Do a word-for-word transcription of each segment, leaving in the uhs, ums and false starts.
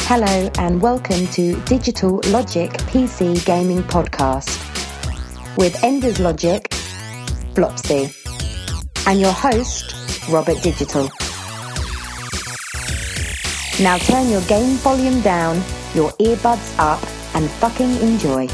Hello and welcome to Digital Logic P C Gaming Podcast with Enders Logic, Flopsy, and your host, Robert Digital. Now turn your game volume down, your earbuds up, and fucking enjoy.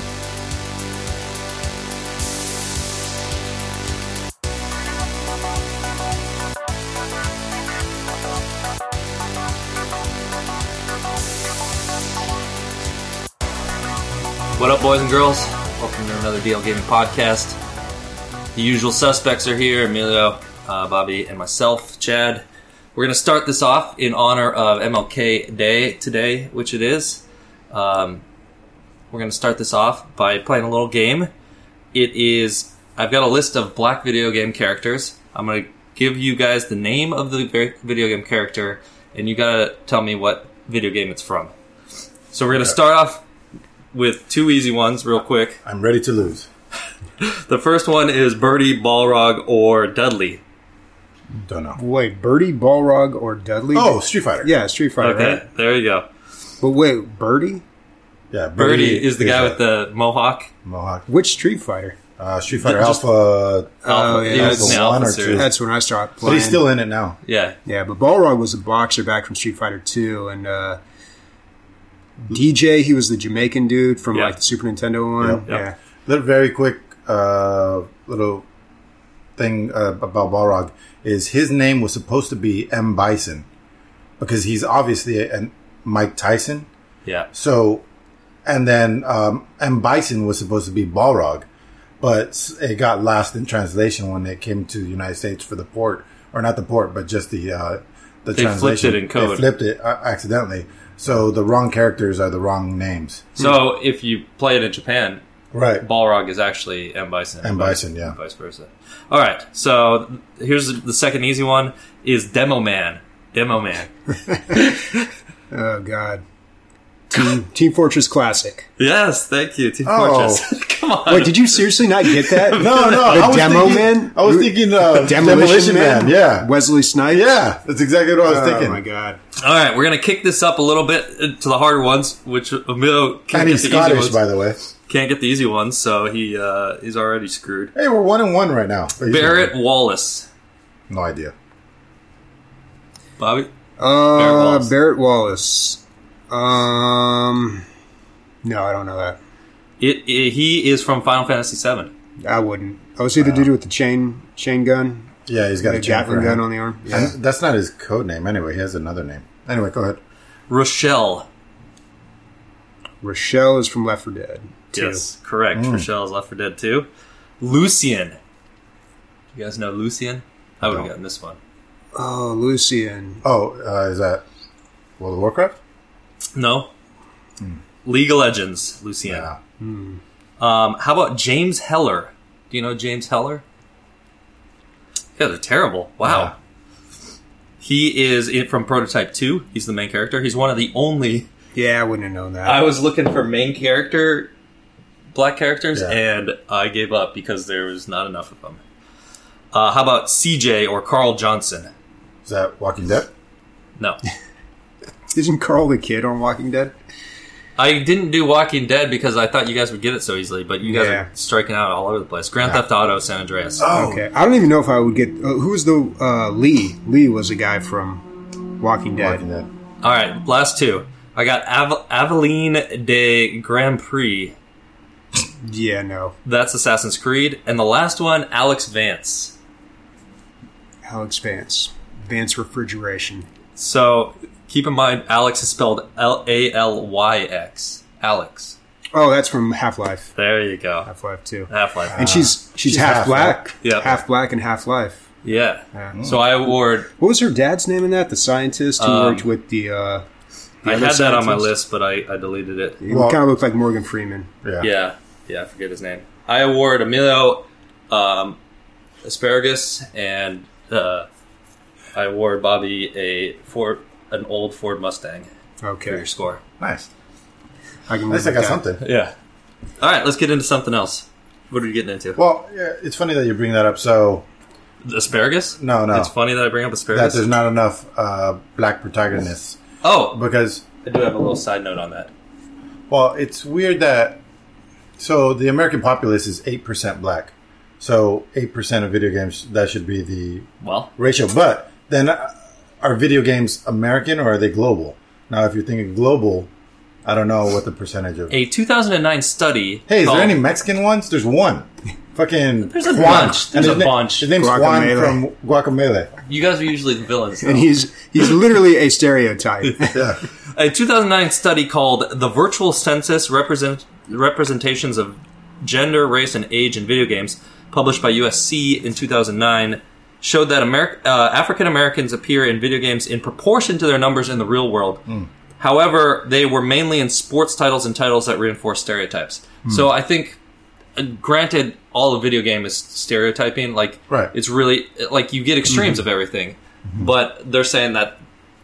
What up, boys and girls? Welcome to another D L Gaming Podcast. The usual suspects are here, Emilio, uh, Bobby, and myself, Chad. We're going to start this off in honor of M L K Day today, which it is. Um, we're going to start this off by playing a little game. It is, I've got a list of black video game characters. I'm going to give you guys the name of the video game character, and you got to tell me what video game it's from. So we're going to start off with two easy ones real quick. I'm ready to lose. The first one is Birdie, Balrog, or Dudley. Don't know. Wait, Birdie, Balrog, or Dudley? Oh, Street Fighter. Yeah, Street Fighter, Okay, right? there you go. But wait, Birdie? Yeah, Birdie, is the guy with the mohawk. mohawk. Which Street Fighter? Uh, Street Fighter Just- Alpha. Oh, Alpha, yeah, he was that's in the one Alpha or series. two. That's when I started But playing. he's still in it now. Yeah. Yeah, but Balrog was a boxer back from Street Fighter two, and uh, D J, he was the Jamaican dude from Yeah. like the Super Nintendo one. Yep. Yep. Yeah. Little very quick uh, little thing uh, about Balrog is his name was supposed to be M. Bison because he's obviously a, a Mike Tyson. Yeah. So, and then um, M. Bison was supposed to be Balrog, but it got lost in translation when it came to the United States for the port, or not the port, but just the uh, the They flipped translation. it in code. They flipped it uh, accidentally. So the wrong characters are the wrong names. So if you play it in Japan, Right. Balrog is actually M. Bison. M. Bison, yeah. And vice versa. All right. So here's the second easy one is Demo Man. Demo Man. Oh, God. Team, Team Fortress Classic. Yes, thank you. Team Oh. Fortress. Come on. Wait, did you seriously not get that? No, no. The I was Demo thinking, Man? I was thinking uh, Demolition, Man? Yeah. Wesley Snipes? Yeah. That's exactly what I was Oh, thinking. my God. All right, we're gonna kick this up a little bit to the harder ones, which Emilio can't And get he's the Scottish, easy ones. by the way. Can't get the easy ones, so he uh, he's already screwed. Hey, we're one and one right now. Barrett Wallace. No idea. Bobby? Uh, Barrett Wallace. Barrett Wallace. Um, no, I don't know that. It, it he is from Final Fantasy seven. I wouldn't. Oh, is he the dude with the chain chain gun? Yeah, he's got The a chain for Gatling gun him. on the arm? Yeah. And that's not his code name anyway. He has another name. Anyway, go ahead. Rochelle. Rochelle is from Left four Dead two. Yes, correct. Mm. Rochelle is Left four Dead two. Lucian. You guys know Lucian? I would have No. gotten this one. Oh, Lucian. Oh, uh, is that World of Warcraft? No. League of Legends. Lucian. Yeah. Hmm. Um, how about James Heller? Do you know James Heller? You guys are terrible. Wow. Yeah. He is in from Prototype two. He's the main character. He's one of the only... Yeah, I wouldn't have known that. I was looking for main character black characters, Yeah. and I gave up because there was not enough of them. Uh, how about C J or Carl Johnson? Is that Walking Dead? No. Isn't Carl the kid on Walking Dead? I didn't do Walking Dead because I thought you guys would get it so easily, but you guys Yeah. are striking out all over the place. Grand Theft Auto, San Andreas. Oh, Okay. I don't even know if I would get... Uh, who was the... Uh, Lee. Lee was a guy from Walking Dead. Walking Dead. All right, last two. I got Ave- Aveline de Grand Prix. Yeah, no. That's Assassin's Creed. And the last one, Alex Vance. Alex Vance. Vance Refrigeration. So keep in mind, Alex is spelled L A L Y X. Alex. Oh, that's from Half-Life. There you go. Half-Life two. Half-Life. And she's she's, she's half, half, black. Yeah. Half black and Half-Life. Yeah. Yeah. So I award... What was her dad's name in that? The scientist who Um, worked with the... Uh, the I other had that on my scientist? list, but I, I deleted it. He Well- kind of looked like Morgan Freeman. Yeah. Yeah. Yeah, I forget his name. I award Emilio um, asparagus, and uh, I award Bobby a Ford, an old Ford Mustang for Okay. your score. Nice. I can At least I live got with that. something. Yeah. All right, let's get into something else. What are we getting into? Well, yeah, it's funny that you bring that up. So, Asparagus? no, no. It's funny that I bring up that asparagus. there's not enough uh, black protagonists. Oh, Because I do have a little side note on that. Well, it's weird that so the American populace is eight percent black. So eight percent of video games, that should be the Well, ratio. But then uh, are video games American or are they global? Now, if you're thinking global, I don't know what the percentage of. a two thousand nine study. Hey, is called- there any Mexican ones? There's one. Fucking There's a Juan. bunch. There's And a his na- bunch. His name's Juan Guacamole. from Guacamole. You guys are usually the villains. And though. he's he's literally a stereotype. Yeah. A two thousand nine study called "The Virtual Census: Represent- Representations of Gender, Race, and Age in Video Games," published by U S C in two thousand nine, showed that Ameri- uh, African Americans appear in video games in proportion to their numbers in the real world. Mm. However, they were mainly in sports titles and titles that reinforce stereotypes. Mm. So I think, uh, granted, all a video game is stereotyping. Like, Right. it's really like you get extremes Mm-hmm. of everything, but they're saying that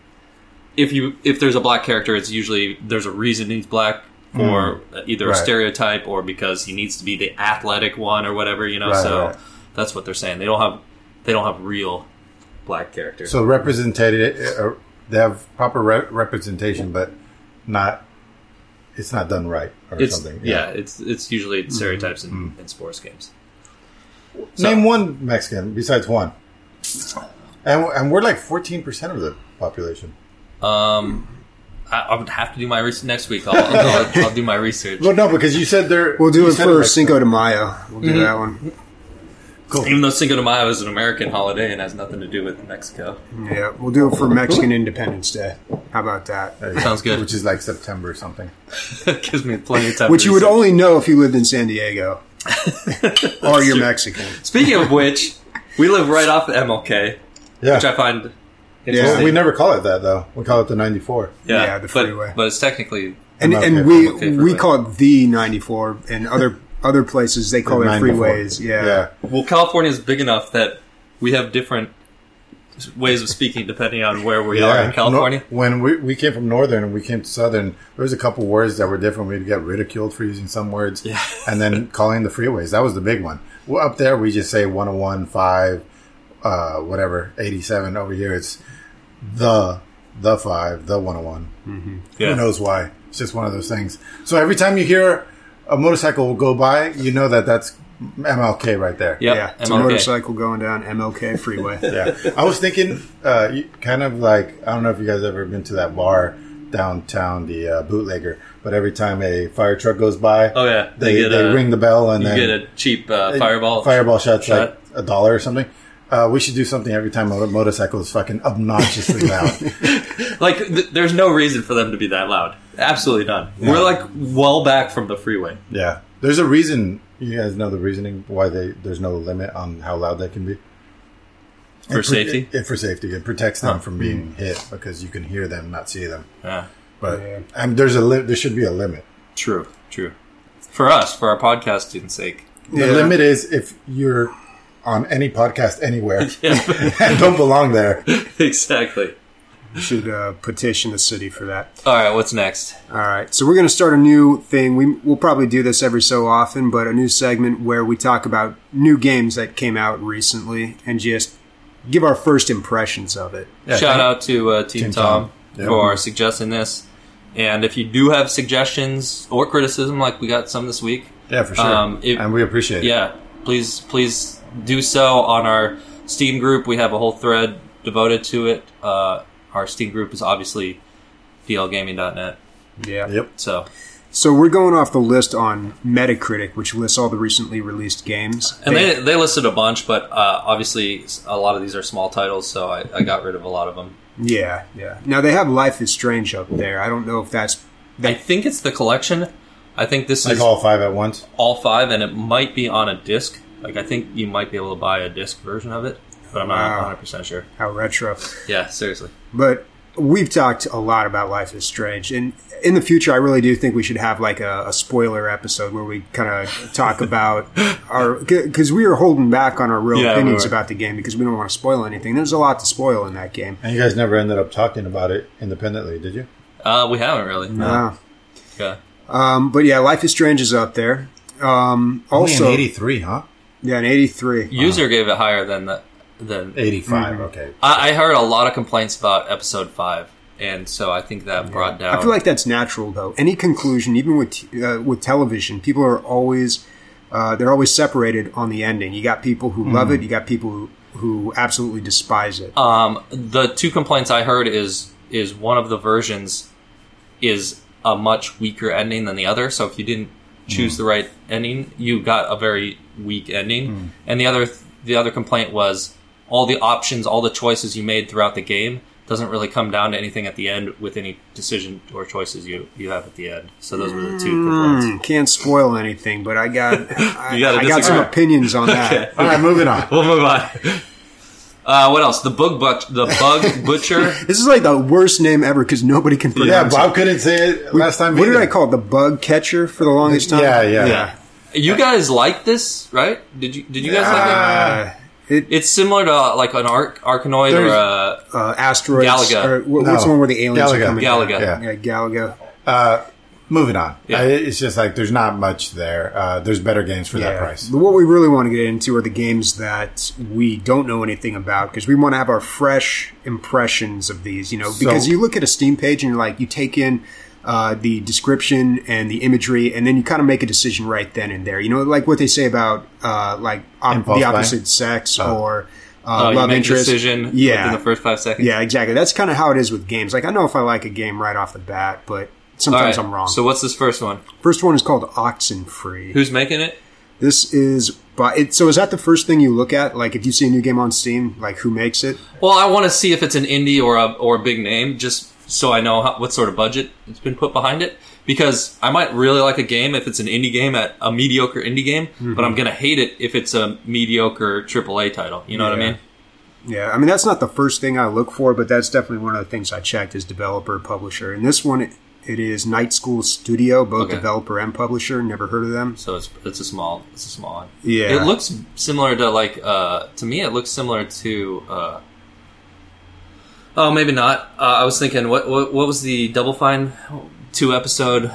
if you if there's a black character, it's usually there's a reason he's black for either a Right. stereotype or because he needs to be the athletic one or whatever. You know, Right, so right. that's what they're saying. They don't have they don't have real black characters. So represented, uh, they have proper re- representation, but not. It's not done right or it's something. yeah. it's it's usually stereotypes in, in sports games. So- Name one Mexican besides one. And, and we're like fourteen percent of the population. Um, I, I would have to do my research next week. I'll, I'll, I'll do my research. Well, no, because you said they're. We'll do you it said for Mexico. Cinco de Mayo. We'll do that one. Cool. Even though Cinco de Mayo is an American holiday and has nothing to do with Mexico. Yeah, we'll do it for Mexican Independence Day. How about that? There you go. Sounds good. Which is like September or something. It gives me plenty of time. Which to you would research. only know if you lived in San Diego. Or you're Mexican. Speaking of which, we live right off the M L K, Yeah. which I find Well, interesting. we never call it that though. We call it the ninety-four. yeah, Yeah, the but- freeway. But, it's technically And Okay, and we okay, we freeway. call it the ninety-four, and other other places they call The their ninety-four. freeways. Yeah. Yeah. well, California is big enough that we have different ways of speaking depending on where we are in California. No, when we, we came from Northern and we came to Southern, there was a couple words that were different. We'd get ridiculed for using some words. Yeah. And then calling the freeways. That was the big one. Well, up there, we just say one oh one, five, uh, whatever, eighty-seven. Over here, it's the, the five, the one oh one. Yeah. Who knows why? It's just one of those things. So every time you hear a motorcycle go by, you know that that's M L K right there. Yep, Yeah, it's M L K. a motorcycle going down M L K freeway. Yeah. I was thinking, uh, you- kind of like, I don't know if you guys ever been to that bar downtown, the uh, Bootlegger, but every time a fire truck goes by, Oh yeah, they, get they a, ring the bell and you then get a cheap uh, fireball. fireball shot's shot. like a dollar or something. Uh, we should do something every time a motorcycle is fucking obnoxiously loud. Like, th- there's no reason for them to be that loud. Absolutely none. Yeah. We're like well back from the freeway. Yeah. There's a reason. You guys know the reasoning why they there's no limit on how loud they can be? For It pro- safety? It, it- for safety. It protects them Huh. from being hit because you can hear them, not see them. Yeah, But Yeah. um, there's a li- there should be a limit. true, true. For us, for our podcasting sake. The Yeah. limit is if you're on any podcast anywhere Yeah, and don't belong there. exactly. We should uh, petition the city for that. All right, what's next? All right, so we're going to start a new thing. We, we'll probably do this every so often, but a new segment where we talk about new games that came out recently and just give our first impressions of it. Yeah, Shout thank- out to uh, Team, Team Tom, Tom. Yeah. for suggesting this. And if you do have suggestions or criticism, like we got some this week, Yeah, for sure. Um, it- and we appreciate it. yeah, please, please do so on our Steam group. We have a whole thread devoted to it. Uh, our Steam group is obviously D L gaming dot net. Yeah. Yep. So, So we're going off the list on Metacritic, which lists all the recently released games. and they they listed a bunch, but uh, obviously a lot of these are small titles, so I, I got rid of a lot of them. Yeah, yeah. Now they have Life is Strange up there. I don't know if that's I think it's the collection. I think this Like is all five at once. all five, and it might be on a disc. Like I think you might be able to buy a disc version of it, but I'm not Wow. one hundred percent sure. how retro. Yeah, seriously. But we've talked a lot about Life is Strange, and in the future, I really do think we should have like a, a spoiler episode where we kind of talk about our because we were holding back on our real Yeah, we opinions were. about the game because we don't want to spoil anything. There's a lot to spoil in that game. And you guys never ended up talking about it independently, did you? Uh, we haven't really. No. Yeah. Um, but yeah, Life is Strange is up there. Um, Only also, in eighty-three, huh? yeah, in eighty-three. User gave it higher than the than. eighty-five, okay. I, I heard a lot of complaints about episode five, and so I think that brought down. I feel like that's natural, though. Any conclusion, even with uh, with television, people are always uh, they're always separated on the ending. You got people who mm. love it. You got people who, who absolutely despise it. Um, the two complaints I heard is is one of the versions is a much weaker ending than the other. So if you didn't choose mm. the right ending, you got a very weak ending. Mm. And the other the other complaint was all the options, all the choices you made throughout the game doesn't really come down to anything at the end with any decision or choices you, you have at the end. So those were the two complaints. Mm, can't spoil anything, but I got I, I got some opinions on that. Okay. All right, moving on. We'll move on. Uh, what else? The bug but- the bug butcher. This is like the worst name ever because nobody can pronounce yeah, it. Bob couldn't say it last time. What either. did I call it? The bug catcher for the longest time? Yeah, yeah. Yeah. You guys like this, right? Did you Did you guys like it? Uh, it It's similar to uh, like an arc Arkanoid or There's- a uh, asteroids. Galaga. Or, wh- No. What's the one where the aliens Galaga. are coming? Galaga. down? Yeah. yeah, Galaga. Uh, moving on. Yeah. Uh, it's just like there's not much there. Uh, there's better games for that price. But what we really want to get into are the games that we don't know anything about because we want to have our fresh impressions of these. You know, because So- you look at a Steam page and you're like, you take in uh, the description and the imagery, and then you kind of make a decision right then and there. You know, like what they say about uh, like op- Impulse the buy? opposite sex Oh. or uh, uh, you love make interest. a decision Yeah. within the first five seconds. Yeah, exactly. That's kind of how it is with games. Like I know if I like a game right off the bat, but sometimes All right. I'm wrong. So what's this first one? First one is called Oxenfree. Who's making it? This is, but it, so is that the first thing you look at? Like if you see a new game on Steam, like who makes it? Well, I want to see if it's an indie or a or a big name, just so I know how, what sort of budget it's been put behind it. Because I might really like a game if it's an indie game, at a mediocre indie game, mm-hmm. but I'm gonna hate it if it's a mediocre triple A title. You know Yeah. what I mean? Yeah, I mean that's not the first thing I look for, but that's definitely one of the things I checked is developer, publisher. And this one, it, it is Night School Studio, both Okay. developer and publisher. Never heard of them. So it's it's a small it's a small one. Yeah, It looks similar to like uh, to me. It looks similar to. Uh, oh, maybe not. Uh, I was thinking, what, what what was the Double Fine two episode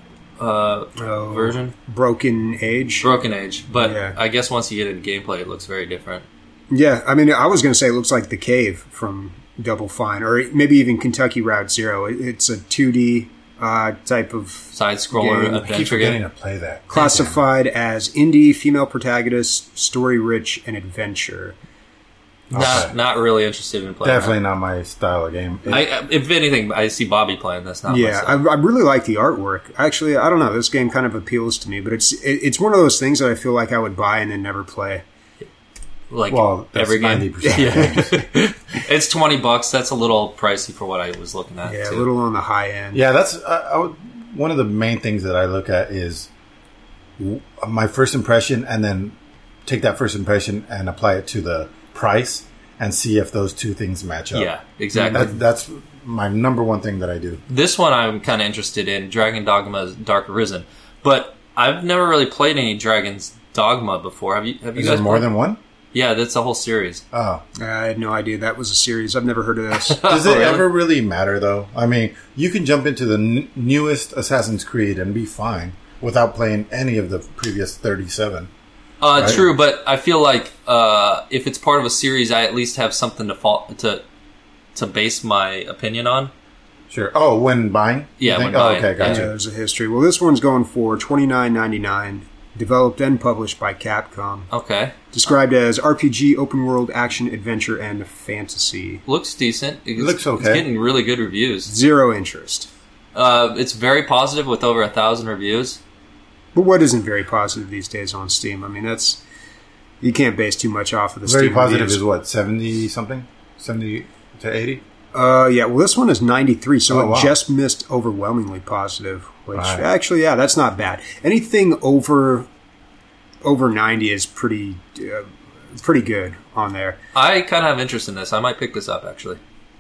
uh, Oh. version? Broken Age. Broken Age. But Yeah. I guess once you get into gameplay, it looks very different. Yeah, I mean, I was going to say it looks like The Cave from Double Fine, or maybe even Kentucky Route Zero. It, it's a two D uh, type of Side scroller Game. I keep adventure forgetting game. to play that. classified as indie, female protagonist, story rich, and adventure. Not Okay. not really interested in playing. Definitely not my style of game. It- That. I, if anything, I see Bobby playing this. Not Yeah, I, myself. I really like the artwork. Actually, I don't know. This game kind of appeals to me, but it's it, it's one of those things that I feel like I would buy and then never play. like well, that's every game. ninety percent. Yeah. It's twenty bucks. That's a little pricey for what I was looking at. Yeah, too. a little on the high end. Yeah, that's uh, I would, one of the main things that I look at is w- my first impression, and then take that first impression and apply it to the price and see if those two things match up. Yeah, exactly. That, that's my number one thing that I do. This one I'm kind of interested in, Dragon Dogma's Dark Arisen, but I've never really played any Dragon's Dogma before. Have you? Have you Is guys there more played? than one? Yeah, that's a whole series. Oh, I had no idea that was a series. I've never heard of this. does Oh, it really? ever really matter though? I mean, you can jump into the n- newest Assassin's Creed and be fine without playing any of the previous thirty-seven. Uh, Right. True, but I feel like uh, if it's part of a series, I at least have something to fall, to to base my opinion on. Sure. Oh, when buying? You Yeah, think? when oh, buying, okay, yeah. Yeah, gotcha. there's a history. Well, this one's going for twenty-nine ninety-nine. Developed and published by Capcom. Okay, Described as R P G, open world, action, adventure, and fantasy. looks decent. It's, looks okay. It's getting really good reviews. Zero interest. Uh, it's very positive with over a thousand reviews. But what isn't very positive these days on Steam? I mean, that's you can't base too much off of the Very Steam positive reviews. is what, seventy something? seventy to eighty? Uh, yeah. Well, this one is ninety-three, so Oh, it wow. just missed overwhelmingly positive. Which Right. actually, yeah, that's not bad. Anything over over ninety is pretty uh, pretty good on there. I kind of have interest in this. I might pick this up actually.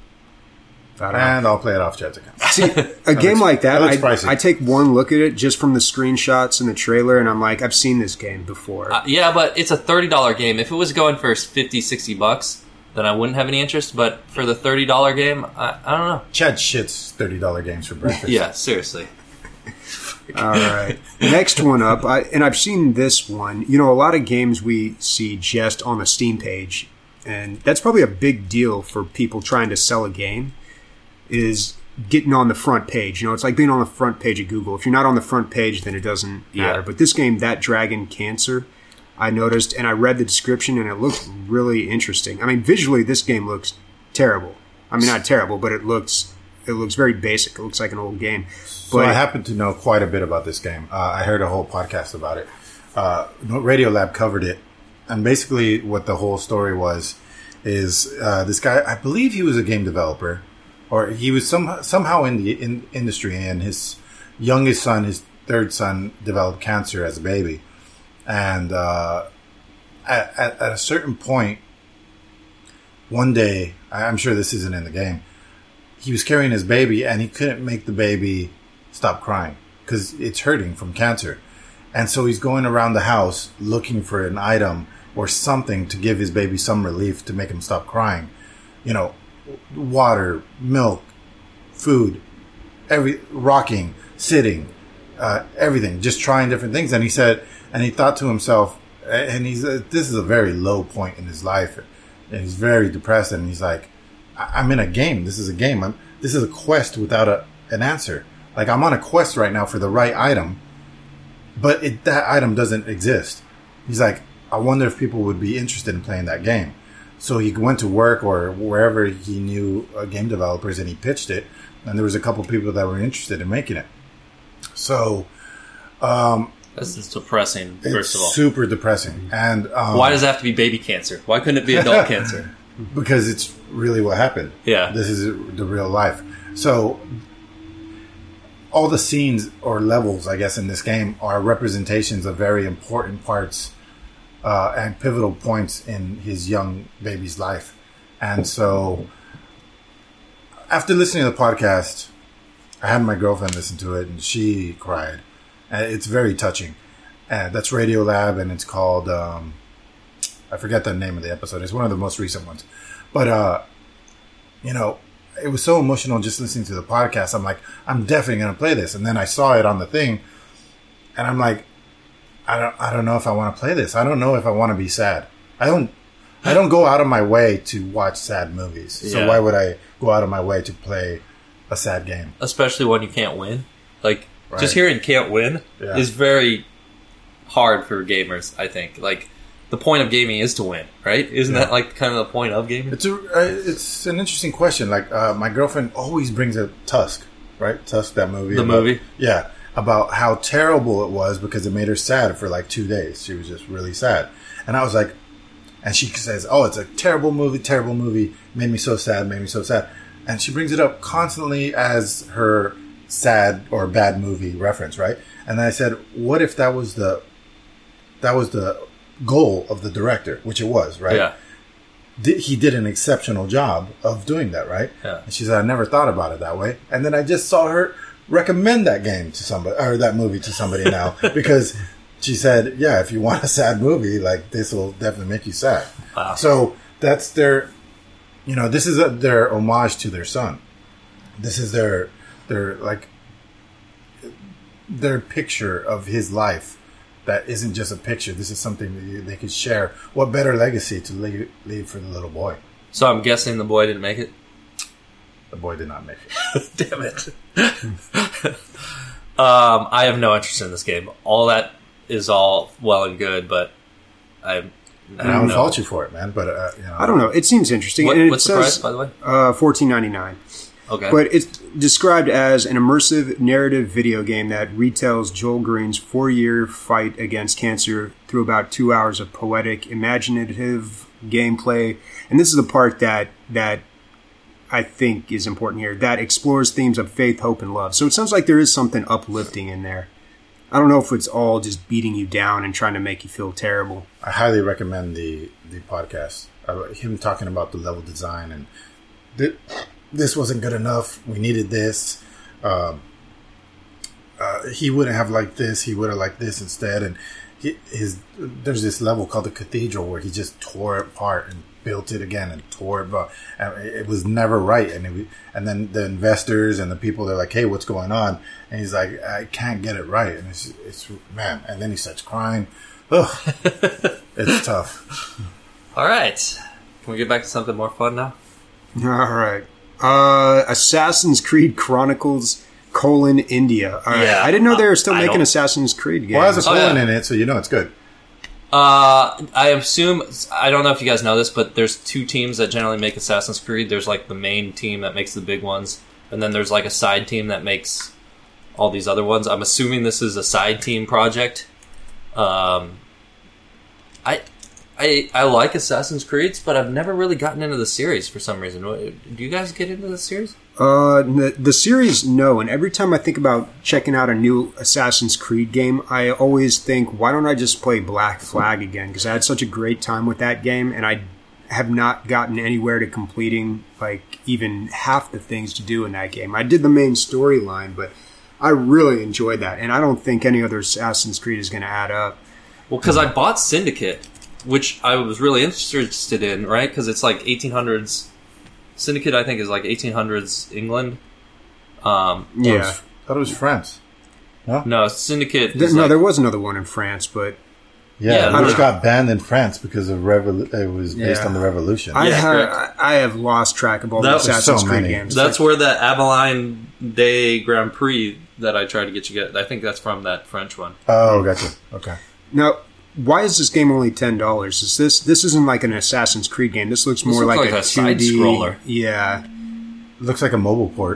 I don't know. And I'll play it off Chad's account. See, a game looks- like that, that looks I, pricey. I take one look at it just from the screenshots and the trailer, and I'm like, I've seen this game before. Uh, yeah, but it's a thirty dollar game. If it was going for fifty, sixty bucks, then I wouldn't have any interest. But for the thirty dollar game, I, I don't know. Chad shits thirty dollars games for breakfast. Yeah, seriously. All right. Next one up, I, and I've seen this one. You know, a lot of games we see just on the Steam page, and that's probably a big deal for people trying to sell a game, is getting on the front page. You know, it's like being on the front page of Google. If you're not on the front page, then it doesn't matter. Yeah. But this game, That Dragon Cancer, I noticed, and I read the description, and it looked really interesting. I mean, visually, this game looks terrible. I mean, not terrible, but it looks it looks very basic. It looks like an old game. So But I happen to know quite a bit about this game. Uh, I heard a whole podcast about it. Uh, Radiolab covered it, and basically what the whole story was is uh, this guy. I believe he was a game developer, or he was some somehow in the in industry, and his youngest son, his third son, developed cancer as a baby, and uh, at, at, at a certain point, one day, I'm sure this isn't in the game, he was carrying his baby, and he couldn't make the baby stop crying because it's hurting from cancer. And so he's going around the house looking for an item or something to give his baby some relief to make him stop crying. You know, water, milk, food, every rocking, sitting, uh, everything, just trying different things. And he said, and he thought to himself, and he's uh, this is a very low point in his life, and he's very depressed. And he's like, I'm in a game. This is a game. I'm, this is a quest without a, an answer. Like, I'm on a quest right now for the right item, but it, that item doesn't exist. He's like, I wonder if people would be interested in playing that game. So he went to work or wherever he knew uh, game developers, and he pitched it. And there was a couple people that were interested in making it. So um, This is depressing, it's first of all. super depressing. And um, Why does it have to be baby cancer? Why couldn't it be adult cancer? Because it's really what happened. Yeah. This is the real life. So all the scenes or levels, I guess, in this game are representations of very important parts uh, and pivotal points in his young baby's life. And so after listening to the podcast, I had my girlfriend listen to it, and she cried. And it's very touching. And that's Radiolab, and it's called... Um, I forget the name of the episode. It's one of the most recent ones. But, uh, you know, it was so emotional just listening to the podcast. I'm like, I'm definitely going to play this. And then I saw it on the thing, and I'm like, I don't I don't know if I want to play this. I don't know if I want to be sad. I don't I don't go out of my way to watch sad movies. So Yeah. why would I go out of my way to play a sad game? Especially when you can't win. Like, Right. just hearing can't win Yeah. is very hard for gamers, I think. Like, the point of gaming is to win, right? Isn't Yeah. that, like, kind of the point of gaming? It's a uh, it's an interesting question. Like uh, my girlfriend always brings up Tusk, right? Tusk, that movie. The about- movie? yeah, about how terrible it was because it made her sad for like two days. She was just really sad, and I was like, and she says, "Oh, it's a terrible movie, terrible movie. Made me so sad, made me so sad," and she brings it up constantly as her sad or bad movie reference, right? And then I said, "What if that was the that was the goal of the director, which it was, right?" Yeah. Did, he did an exceptional job of doing that, right? Yeah. And she said, I never thought about it that way. And then I just saw her recommend that game to somebody, or that movie to somebody now, because she said, yeah, if you want a sad movie, like, this will definitely make you sad. Wow. So that's their, you know, this is a, their homage to their son. This is their, their, like, their picture of his life. That isn't just a picture. This is something that you, they could share. What better legacy to leave, leave for the little boy? So I'm guessing the boy didn't make it? The boy did not make it. Damn it. um, I have no interest in this game. All that is all well and good, but I, I And I don't don't know. fault you for it, man. But uh, you know, I don't know. It seems interesting. What, and it what's the says, price, by the way? Uh, fourteen ninety-nine. Okay. But it's described as an immersive narrative video game that retells Joel Green's four-year fight against cancer through about two hours of poetic, imaginative gameplay. And this is the part that that I think is important here, that explores themes of faith, hope, and love. So it sounds like there is something uplifting in there. I don't know if it's all just beating you down and trying to make you feel terrible. I highly recommend the the podcast. Uh, him talking about the level design and th- this wasn't good enough. We needed this. Um, uh, he wouldn't have liked this. He would have liked this instead. And he, his there's this level called the Cathedral where he just tore it apart and built it again and tore it apart. And it was never right. And it, and then the investors and the people, they're like, "Hey, what's going on?" And he's like, "I can't get it right." And it's it's man. And then he starts crying. Ugh, it's tough. All right. Can we get back to something more fun now? All right. Uh, Assassin's Creed Chronicles colon India. All right. Yeah, I didn't know they were still I making don't- Assassin's Creed games. Well, it has a Oh, colon yeah. in it, so you know it's good. Uh, I assume, I don't know if you guys know this, but there's two teams that generally make Assassin's Creed. There's like the main team that makes the big ones, and then there's like a side team that makes all these other ones. I'm assuming this is a side team project. Um, I, I, I like Assassin's Creeds, but I've never really gotten into the series for some reason. Do you guys get into the series? Uh, the, the series, no. And every time I think about checking out a new Assassin's Creed game, I always think, why don't I just play Black Flag again? Because I had such a great time with that game, and I have not gotten anywhere to completing like even half the things to do in that game. I did the main storyline, but I really enjoyed that, and I don't think any other Assassin's Creed is going to add up. Well, because I bought Syndicate, which I was really interested in, right? Because it's like eighteen hundreds. Syndicate, I think, is like eighteen hundreds England. Um, It Yeah. was, I thought it was France. no, Syndicate. Th- Is no, like, there was another one in France, but Yeah, Yeah, which I- got banned in France because of revol- it was based Yeah. on the revolution. I, Yeah, ha- correct. I have lost track of all That the was Assassin's so Creed many. games. That's where the Avaline Day Grand Prix that I tried to get you get. I think that's from that French one. oh, gotcha. Okay. Now, why is this game only ten dollars? Is this this isn't like an Assassin's Creed game? This looks more looks like, like a, a side two D scroller. Yeah, Looks like a mobile port.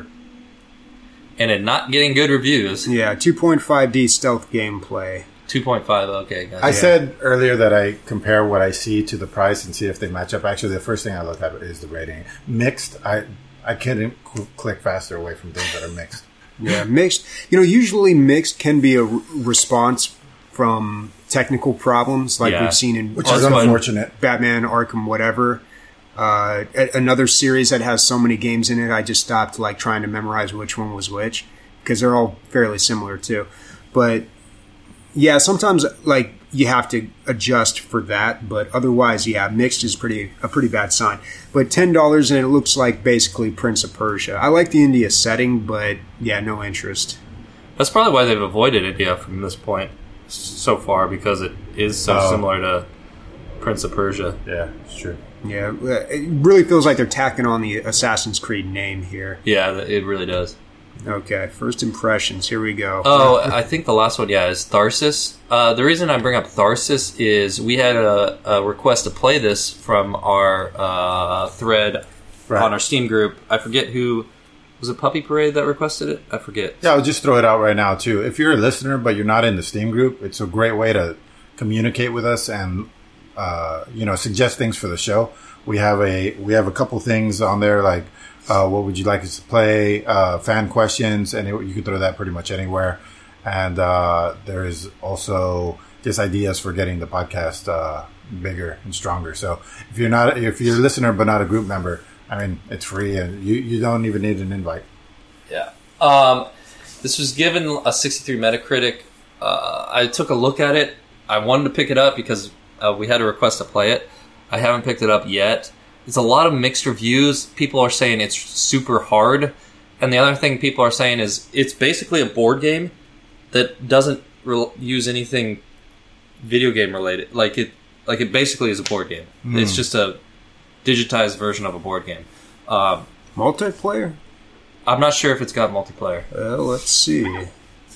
And it not getting good reviews. yeah, two point five D stealth gameplay. two point five, okay. Guys. I said earlier that I compare what I see to the price and see if they match up. Actually, the first thing I look at is the rating. Mixed, I I couldn't cl- click faster away from things that are mixed. Yeah, mixed. You know, usually mixed can be a r- response from technical problems, like Yeah. we've seen in Which Arkham- is unfortunate. Batman, Arkham, whatever. Uh, a- another series that has so many games in it, I just stopped like trying to memorize which one was which because they're all fairly similar too. But yeah, sometimes like you have to adjust for that, but otherwise, yeah, mixed is pretty a pretty bad sign. But ten dollars and it looks like basically Prince of Persia. I like the India setting, but yeah, no interest. That's probably why they've avoided India from this point s- so far, because it is so Oh. similar to Prince of Persia. Yeah, it's true. Yeah, it really feels like they're tacking on the Assassin's Creed name here. Yeah, th- it really does. Okay, first impressions. Here we go. Oh, I think the last one, yeah, is Tharsis. Uh, the reason I bring up Tharsis is we had a, a request to play this from our uh, thread Right. on our Steam group. I forget who... Was it Puppy Parade that requested it? I forget. Yeah, I'll just throw it out right now too. If you're a listener but you're not in the Steam group, it's a great way to communicate with us and uh, you know suggest things for the show. We have a we have a couple things on there like uh, what would you like us to play, uh, fan questions, and it, you can throw that pretty much anywhere. And uh, there is also just ideas for getting the podcast uh, bigger and stronger. So if you're not if you're a listener but not a group member, I mean it's free and you, you don't even need an invite. Yeah. Um, this was given a sixty-three Metacritic. Uh, I took a look at it. I wanted to pick it up because uh, we had a request to play it. I haven't picked it up yet. It's a lot of mixed reviews. People are saying it's super hard. And the other thing people are saying is it's basically a board game that doesn't re- use anything video game related. Like it, like it basically is a board game. Mm. It's just a digitized version of a board game. Um, Multiplayer? I'm not sure if it's got multiplayer. Uh, let's see.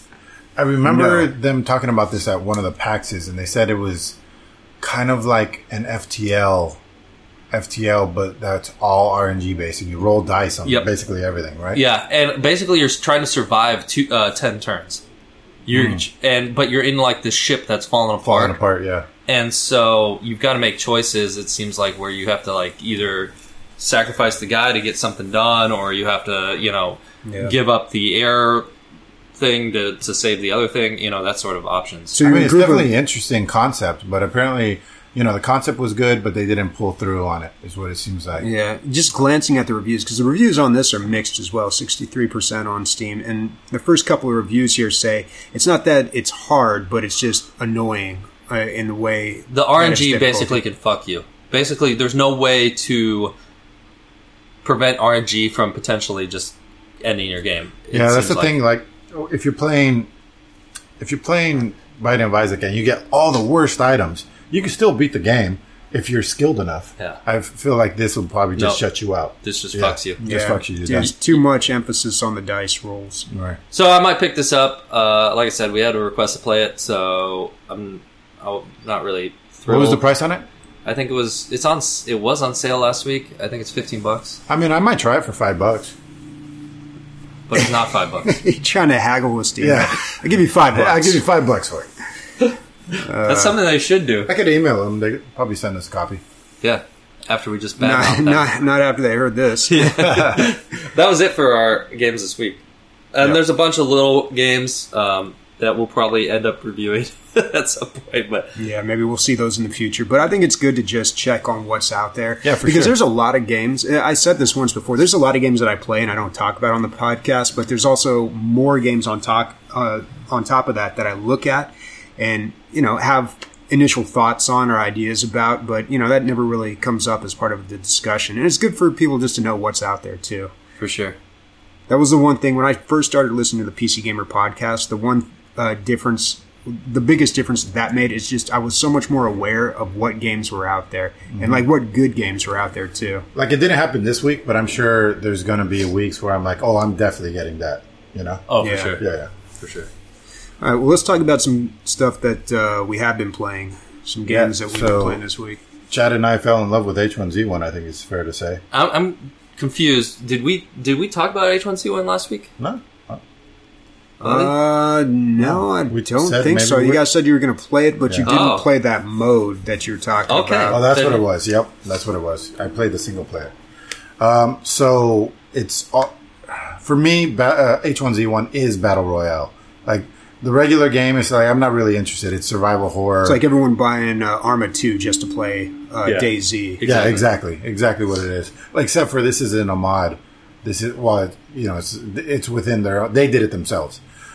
I remember No. them talking about this at one of the PAXs, and they said it was kind of like an F T L, F T L, but that's all R N G based, and you roll dice on Yep. basically everything, right? Yeah, and basically you're trying to survive two, uh, ten turns. You're and but you're in like this ship that's falling apart, falling apart. Yeah, and so you've got to make choices. It seems like where you have to like either sacrifice the guy to get something done, or you have to you know Yeah. give up the air thing to to save the other thing. You know that sort of options. So I you're mean a it's group of- definitely an interesting concept, but apparently, you know, the concept was good, but they didn't pull through on it. Is what it seems like. Yeah, just glancing at the reviews, because the reviews on this are mixed as well, sixty-three percent on Steam. And the first couple of reviews here say it's not that it's hard, but it's just annoying uh, in the way. The R N that G it's basically difficult. can fuck you. Basically, there's no way to prevent R N G from potentially just ending your game. It Yeah, that's seems the thing. Like, if you're playing, if you're playing Binding of Isaac and you get all the worst items, you can still beat the game. if you're skilled enough. Yeah. I f- feel like this will probably just No. shut you out. This just Yeah. fucks you. Just fucks you to There's death. too much emphasis on the dice rolls. Right. So I might pick this up. Uh, like I said, we had a request to play it, so I'm, I'm not really thrilled. What was the price on it? I think it was. It's on. It was on sale last week. I think it's fifteen bucks, I mean, I might try it for five bucks. but it's not five bucks. You're trying to haggle with Steve. Yeah. I'll give you five bucks. I'll give you five bucks for it. That's something they should do. I could email them. They could probably send us a copy. Yeah. After we just not, badmouthed them. not, not after they heard this. That was it for our games this week. And Yeah. there's a bunch of little games um, that we'll probably end up reviewing at some point. But Yeah, maybe we'll see those in the future. But I think it's good to just check on what's out there. Yeah, for Because sure. there's a lot of games. I said this once before. There's a lot of games that I play and I don't talk about on the podcast. But there's also more games on top, uh, on top of that that I look at and, you know, have initial thoughts on or ideas about. But, you know, that never really comes up as part of the discussion. And it's good for people just to know what's out there, too. for sure. That was the one thing when I first started listening to the P C Gamer podcast. The one uh, difference, the biggest difference that made is just I was so much more aware of what games were out there Mm-hmm. and like what good games were out there too. Like, it didn't happen this week, but I'm sure there's going to be weeks where I'm like, oh, I'm definitely getting that, you know? Oh, Yeah. for sure. Yeah, yeah. For sure. All right, well, let's talk about some stuff that uh, we have been playing. Some games Yeah, that we've so- been playing this week. Chad and I fell in love with H one Z one, I think it's fair to say. I'm, I'm confused. Did we did we talk about H one C one last week? No? Uh, no, I We don't said think maybe so. we- You guys said you were going to play it, but you Yeah. didn't Oh. play that mode that you're talking Okay. about. Oh, that's Then- what it was. Yep, that's what it was. I played the single player. Um, so it's all, for me. Ba- uh, H one Z one is battle royale. Like the regular game is like I'm not really interested. It's survival horror. It's like everyone buying uh, Arma two just to play uh, Yeah. DayZ. yeah, Exactly. exactly, exactly what it is. Like, except for this isn't a mod. This is well, it, you know, it's it's within their. They did it themselves.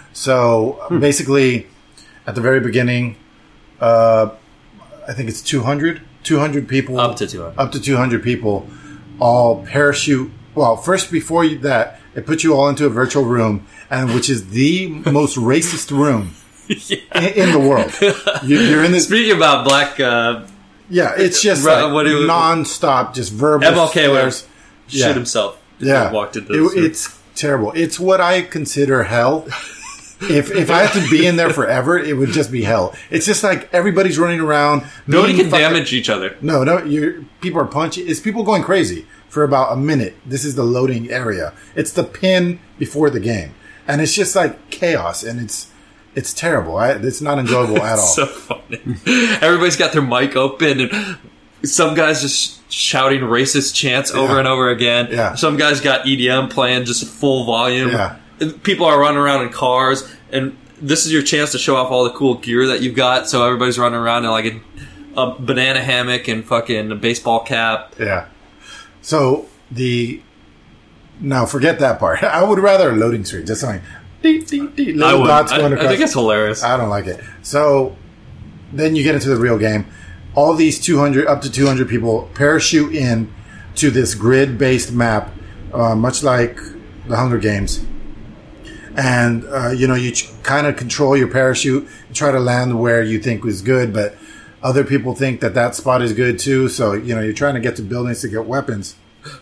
So Hmm. basically, at the very beginning, uh, I think it's two hundred, two hundred people, Up to two hundred. up to two hundred people, all parachute. Well, first before you, that, it put you all into a virtual room, and which is the most racist room in, in the world. You, you're in this. Speaking about black, uh, Yeah, it's just Right, like what do you- non-stop, just verbal M L K slurs. shit Yeah. himself. Yeah, walked into It- this room. it's terrible. It's what I consider hell. if if I had to be in there forever, it would just be hell. It's just like everybody's running around. Nobody being can fucking- damage each other. No, no, you people are punching. It's people going crazy for about a minute. This is the loading area. It's the pin before the game, and it's just like chaos, and it's it's terrible. I, it's not enjoyable at all. So funny. Everybody's got their mic open, and some guys just shouting racist chants over Yeah. and over again. Yeah. Some guys got E D M playing just full volume. Yeah. People are running around in cars, and this is your chance to show off all the cool gear that you've got. So everybody's running around in like a, a banana hammock and fucking a baseball cap. Yeah. So the now forget that part. I would rather a loading screen, just something. Dee, dee, dee, I, little would, dots I, going I across. think it's hilarious. I don't like it. So then you get into the real game. All these two hundred, up to two hundred people parachute in to this grid-based map, uh, much like the Hunger Games. And, uh, you know, you ch- kind of control your parachute, you try to land where you think was good, but other people think that that spot is good too. So, you know, you're trying to get to buildings to get weapons.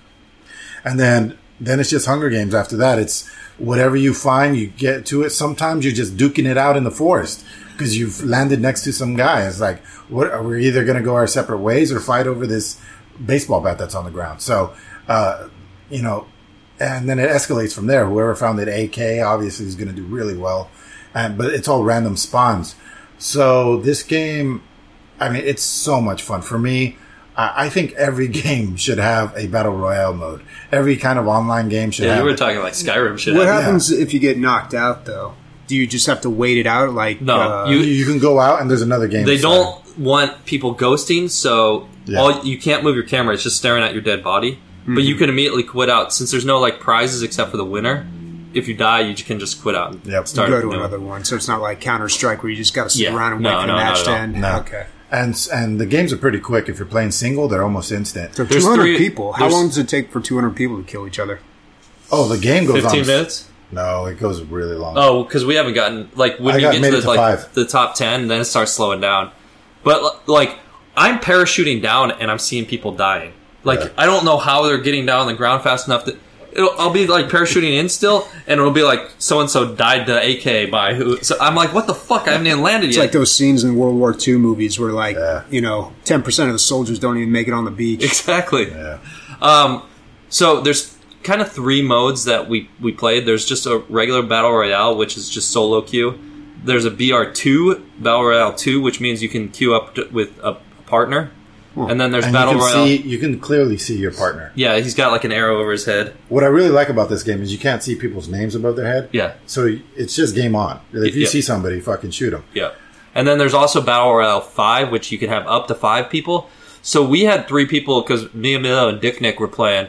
And then, then it's just Hunger Games after that. It's whatever you find, you get to it. Sometimes you're just duking it out in the forest because you've landed next to some guy. It's like, what, are we either going to go our separate ways or fight over this baseball bat that's on the ground? So, uh, you know, and then it escalates from there. Whoever found that A K obviously is going to do really well. And, but it's all random spawns. So this game, I mean, it's so much fun. For me, I I think every game should have a battle royale mode. Every kind of online game should yeah, have you were it. talking like Skyrim shit. What out happens if you get knocked out, though? Do you just have to wait it out? Like No, uh, You, you- you can go out and there's another game. They starting. don't want people ghosting, so Yeah. all you can't move your camera. It's just staring at your dead body. But you can immediately quit out since there's no like prizes except for the winner. If you die, you can just quit out and Yep. start go to new. another one. So it's not like Counter Strike where you just got to sit Yeah. around and No, wait for no, the not match at to all. end. No. Okay. And and the games are pretty quick. If you're playing single, they're almost instant. So There's two hundred three- people. How there's- long does it take for two hundred people to kill each other? Oh, the game goes Fifteen on. minutes. No, it goes really long. Oh, because we haven't gotten like when I you got- get made to, it the, to like five. the top ten, then it starts slowing down. But like I'm parachuting down and I'm seeing people dying. Like, Yeah. I don't know how they're getting down on the ground fast enough that it'll, I'll be like parachuting in still, and it'll be like so and so died to A K by who. So I'm like, what the fuck? I haven't even landed It's yet. like those scenes in World War Two movies where, like, Yeah. you know, ten percent of the soldiers don't even make it on the beach. Exactly. Yeah. Um, so there's kind of three modes that we, we played. There's just a regular Battle Royale, which is just solo queue. There's a B R two, Battle Royale two, which means you can queue up to, with a partner. And then there's And Battle you can Royale. see, you can clearly see your partner. Yeah, he's got like an arrow over his head. What I really like about this game is you can't see people's names above their head. Yeah. So it's just game on. If you Yeah. see somebody, fucking shoot them. Yeah. And then there's also Battle Royale five, which you can have up to five people. So we had three people because me and Milo and Dick Nick were playing.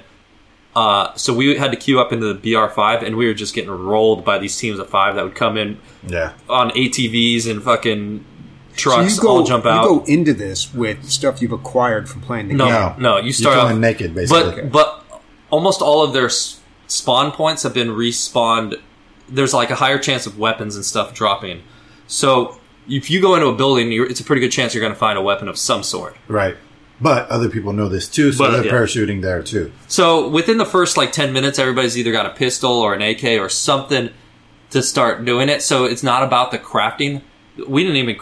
Uh, so we had to queue up into the B R five, and we were just getting rolled by these teams of five that would come in Yeah. on A T Vs and fucking So trucks you go, all jump out. You go into this with stuff you've acquired from playing the No, game. No. no, you start You're off going naked, basically. But but almost all of their s- spawn points have been respawned. There's like a higher chance of weapons and stuff dropping. So if you go into a building, you're, it's a pretty good chance you're going to find a weapon of some sort. Right. But other people know this too, so But, they're yeah. parachuting there too. So within the first like ten minutes, everybody's either got a pistol or an A K or something to start doing it. So it's not about the crafting. We didn't even.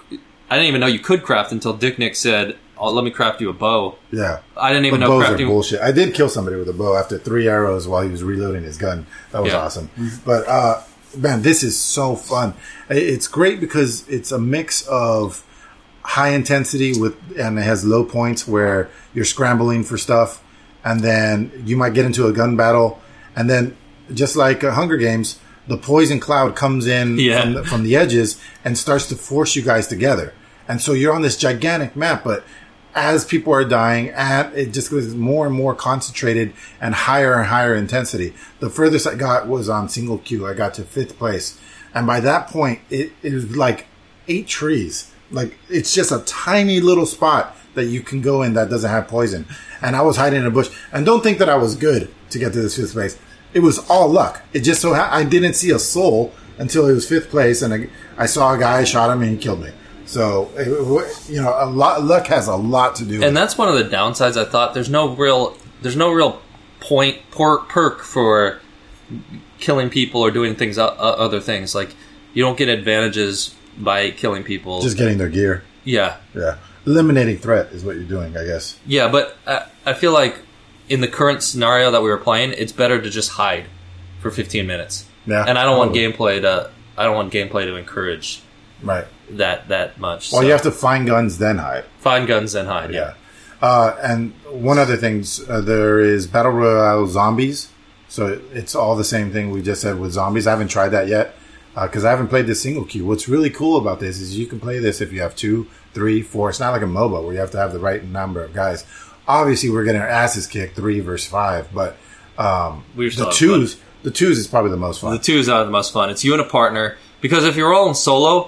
I didn't even know you could craft until Dick Nick said, oh, "Let me craft you a bow." Yeah. I didn't even But know bows are crafting. bullshit. I did kill somebody with a bow after three arrows while he was reloading his gun. That was Yeah. awesome. But, uh, man, this is so fun. It's great because it's a mix of high intensity with, and it has low points where you're scrambling for stuff, and then you might get into a gun battle, and then just like uh, Hunger Games, the poison cloud comes in Yeah. from, the, from the edges and starts to force you guys together. And so you're on this gigantic map, but as people are dying, and it just goes more and more concentrated and higher and higher intensity. The furthest I got was on single queue. I got to fifth place. And by that point, it, it was like eight trees. Like, it's just a tiny little spot that you can go in that doesn't have poison. And I was hiding in a bush. And don't think that I was good to get to this fifth place. It was all luck. It just so ha- I didn't see a soul until it was fifth place, and I, I saw a guy, shot him, and he killed me. So, it, you know, a lot, luck has a lot to do with And it. that's one of the downsides. I thought there's no real, there's no real point per, perk for killing people or doing things, uh, other things. Like, you don't get advantages by killing people. Just getting their gear. yeah, Yeah. Eliminating threat is what you're doing, I guess. yeah. But I, I feel like in the current scenario that we were playing, it's better to just hide for fifteen minutes. Yeah. And I don't want totally. gameplay to, I don't want gameplay to encourage Right. that that much. Well, So, you have to find guns, then hide. find guns and hide. Yeah. Yeah. Uh, and one other thing, uh, there is Battle Royale Zombies. So it's all the same thing we just said with zombies. I haven't tried that yet because uh, I haven't played this single queue. What's really cool about this is you can play this if you have two, three, four. It's not like a MOBA where you have to have the right number of guys. Obviously, we're getting our asses kicked three versus five, but um, We still the have twos, the twos is probably the most fun. The twos are the most fun. It's you and a partner. Because if you're all in solo,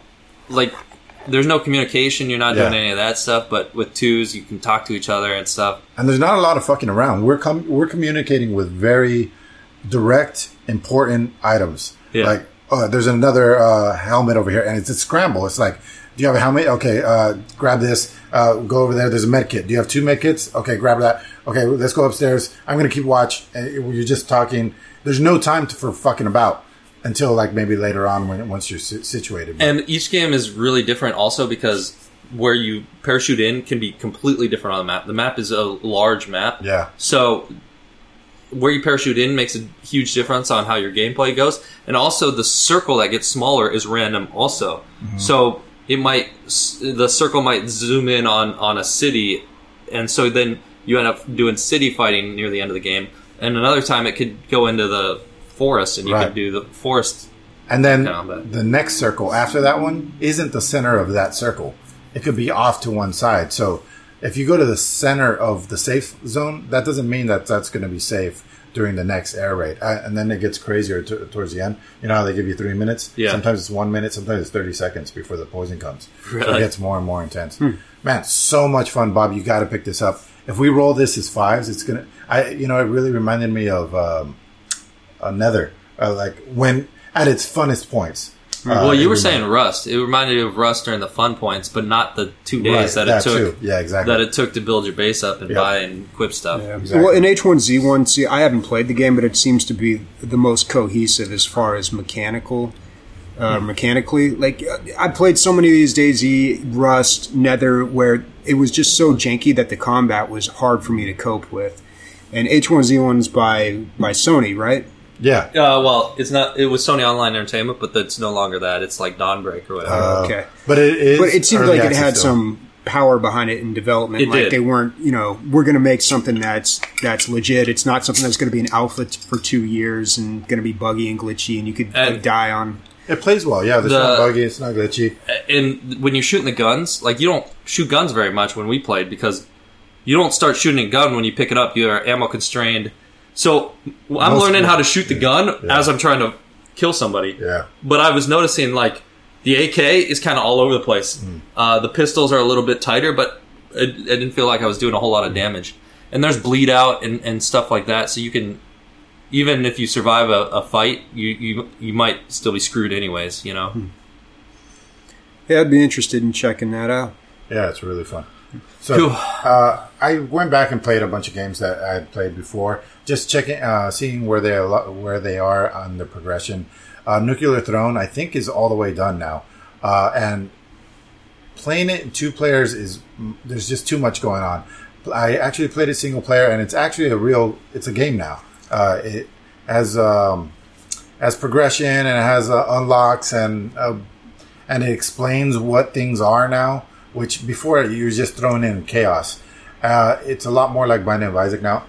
like, there's no communication. You're not doing Yeah. any of that stuff. But with twos, you can talk to each other and stuff. And there's not a lot of fucking around. We're com- we're communicating with very direct, important items. Yeah. Like, oh, there's another uh, helmet over here, and it's a scramble. It's like, do you have a helmet? Okay, uh, grab this. Uh, go over there. There's a med kit. Do you have two med kits? Okay, grab that. Okay, let's go upstairs. I'm gonna keep watch. And you're just talking. There's no time to, for fucking about until like maybe later on when once you're si- situated. But And each game is really different also because where you parachute in can be completely different on the map. The map is a large map. yeah, So where you parachute in makes a huge difference on how your gameplay goes. And also the circle that gets smaller is random also. Mm-hmm. So it might, the circle might zoom in on, on a city. And so then you end up doing city fighting near the end of the game. And another time it could go into the forest and you Right. could do the forest. and then combat. the next circle after that one isn't the center of that circle. It could be off to one side. So if you go to the center of the safe zone, that doesn't mean that that's going to be safe during the next air raid. Uh, and then it gets crazier t- towards the end. You know how they give you three minutes? Yeah. Sometimes it's one minute, sometimes it's thirty seconds before the poison comes. So Really? it gets more and more intense. Man, so much fun, Bob. You got to pick this up. If we roll this as fives, it's going to, I, you know, it really reminded me of um, a Nether. Uh, like when, at its funnest points. well, you were every saying month. Rust. It reminded you of Rust during the fun points, but not the two days Right, that, that it took. too. Yeah, exactly. That it took to build your base up and Yep. buy and equip stuff. Yeah. Exactly. Well, in H one Z one, see, I haven't played the game, but it seems to be the most cohesive as far as mechanical, uh, Hmm. mechanically. Like, I played so many of these DayZ, Rust, Nether, where it was just so janky that the combat was hard for me to cope with. And H one Z one's by by Sony, right? Yeah. Uh, well, it's not. It was Sony Online Entertainment, but it's no longer that. It's like Dawnbreak or whatever. Uh, Okay. But it is. But it seemed early like it access had still. some power behind it in development. It like did. they weren't, you know, we're going to make something that's that's legit. It's not something that's going to be an alpha t- for two years and going to be buggy and glitchy, and you could And- like, die on. It plays well. Yeah, it's The- not buggy. It's not glitchy. And when you're shooting the guns, like you don't shoot guns very much when we played because you don't start shooting a gun when you pick it up. You're ammo constrained. So I'm Most learning of- how to shoot the gun Yeah. as I'm trying to kill somebody. Yeah. But I was noticing like the A K is kind of all over the place. Mm. Uh, the pistols are a little bit tighter, but it, it didn't feel like I was doing a whole lot of damage. And there's bleed out and, and stuff like that, so you can even if you survive a, a fight, you, you you might still be screwed anyways. You know. Yeah, I'd be interested in checking that out. Yeah, it's really fun. So Cool. uh, I went back and played a bunch of games that I had played before, just checking, uh, seeing where they are, where they are on the progression. Uh, Nuclear Throne, I think, is all the way done now, uh, and playing it in two players is there's just too much going on. I actually played it single player, and it's actually a real it's a game now. Uh, it has um, has progression and it has uh, unlocks and uh, and it explains what things are now, which before you were just thrown in chaos. Uh, it's a lot more like Binding of Isaac now.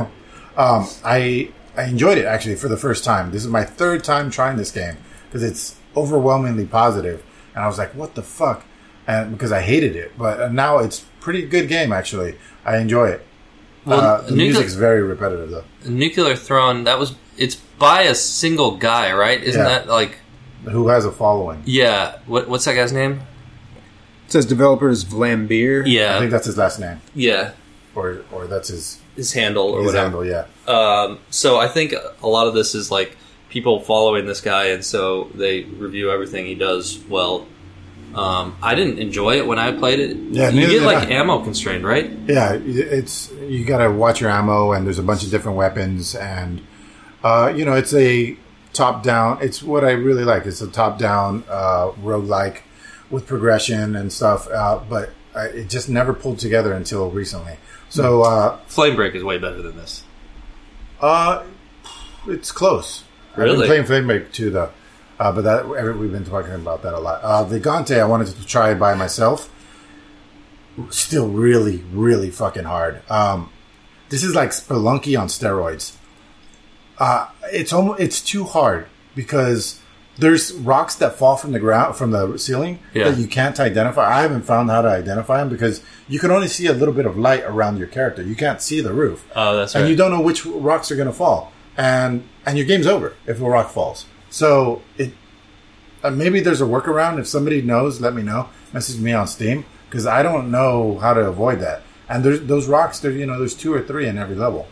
um, I I enjoyed it actually for the first time. This is my third time trying this game because it's overwhelmingly positive, and I was like, "What the fuck?" And because I hated it, but uh, now it's a pretty good game actually. I enjoy it. Well, uh, the Nuclear- music's very repetitive though. Nuclear Throne, that was it's by a single guy, right? Isn't Yeah. that like Who has a following? yeah? What what's that guy's name? It says developer is Vlambeer. I Yeah, think that's his last name, yeah, or or that's his his handle or his whatever. handle. Yeah. Um, so I think a lot of this is like people following this guy, and so they review everything he does well. Um, I didn't enjoy it when I played it. Yeah, you neither get did like I. ammo constrained, right? Yeah, it's you got to watch your ammo, and there's a bunch of different weapons, and uh, you know it's a top down. It's what I really like. It's a top down uh, roguelike with progression and stuff, uh, but I, it just never pulled together until recently. So uh, Flame Break is way better than this. uh, it's close. I've Really? been playing Flame Break too, though. Uh, but that every- we've been talking about that a lot. Uh, Vigante, I wanted to try it by myself. Still really, really fucking hard. Um, this is like Spelunky on steroids. Uh, it's almost it's too hard because there's rocks that fall from the ground from the ceiling Yeah. that you can't identify. I haven't found how to identify them because you can only see a little bit of light around your character. You can't see the roof, Oh, that's and right. you don't know which rocks are going to fall, and and your game's over if a rock falls. So it uh, maybe there's a workaround. If somebody knows, let me know. Message me on Steam because I don't know how to avoid that. And there's those rocks. There, you know, there's two or three in every level.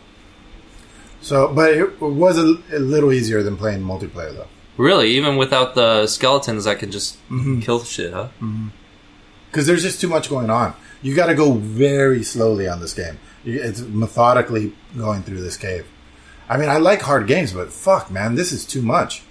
So, but it, it was a, a little easier than playing multiplayer though, Really, even without the skeletons, I can just Mm-hmm. kill shit, huh? because there's just too much going on. You got to go very slowly on this game. You- It's methodically going through this cave. I mean, I like hard games, but fuck, man, this is too much.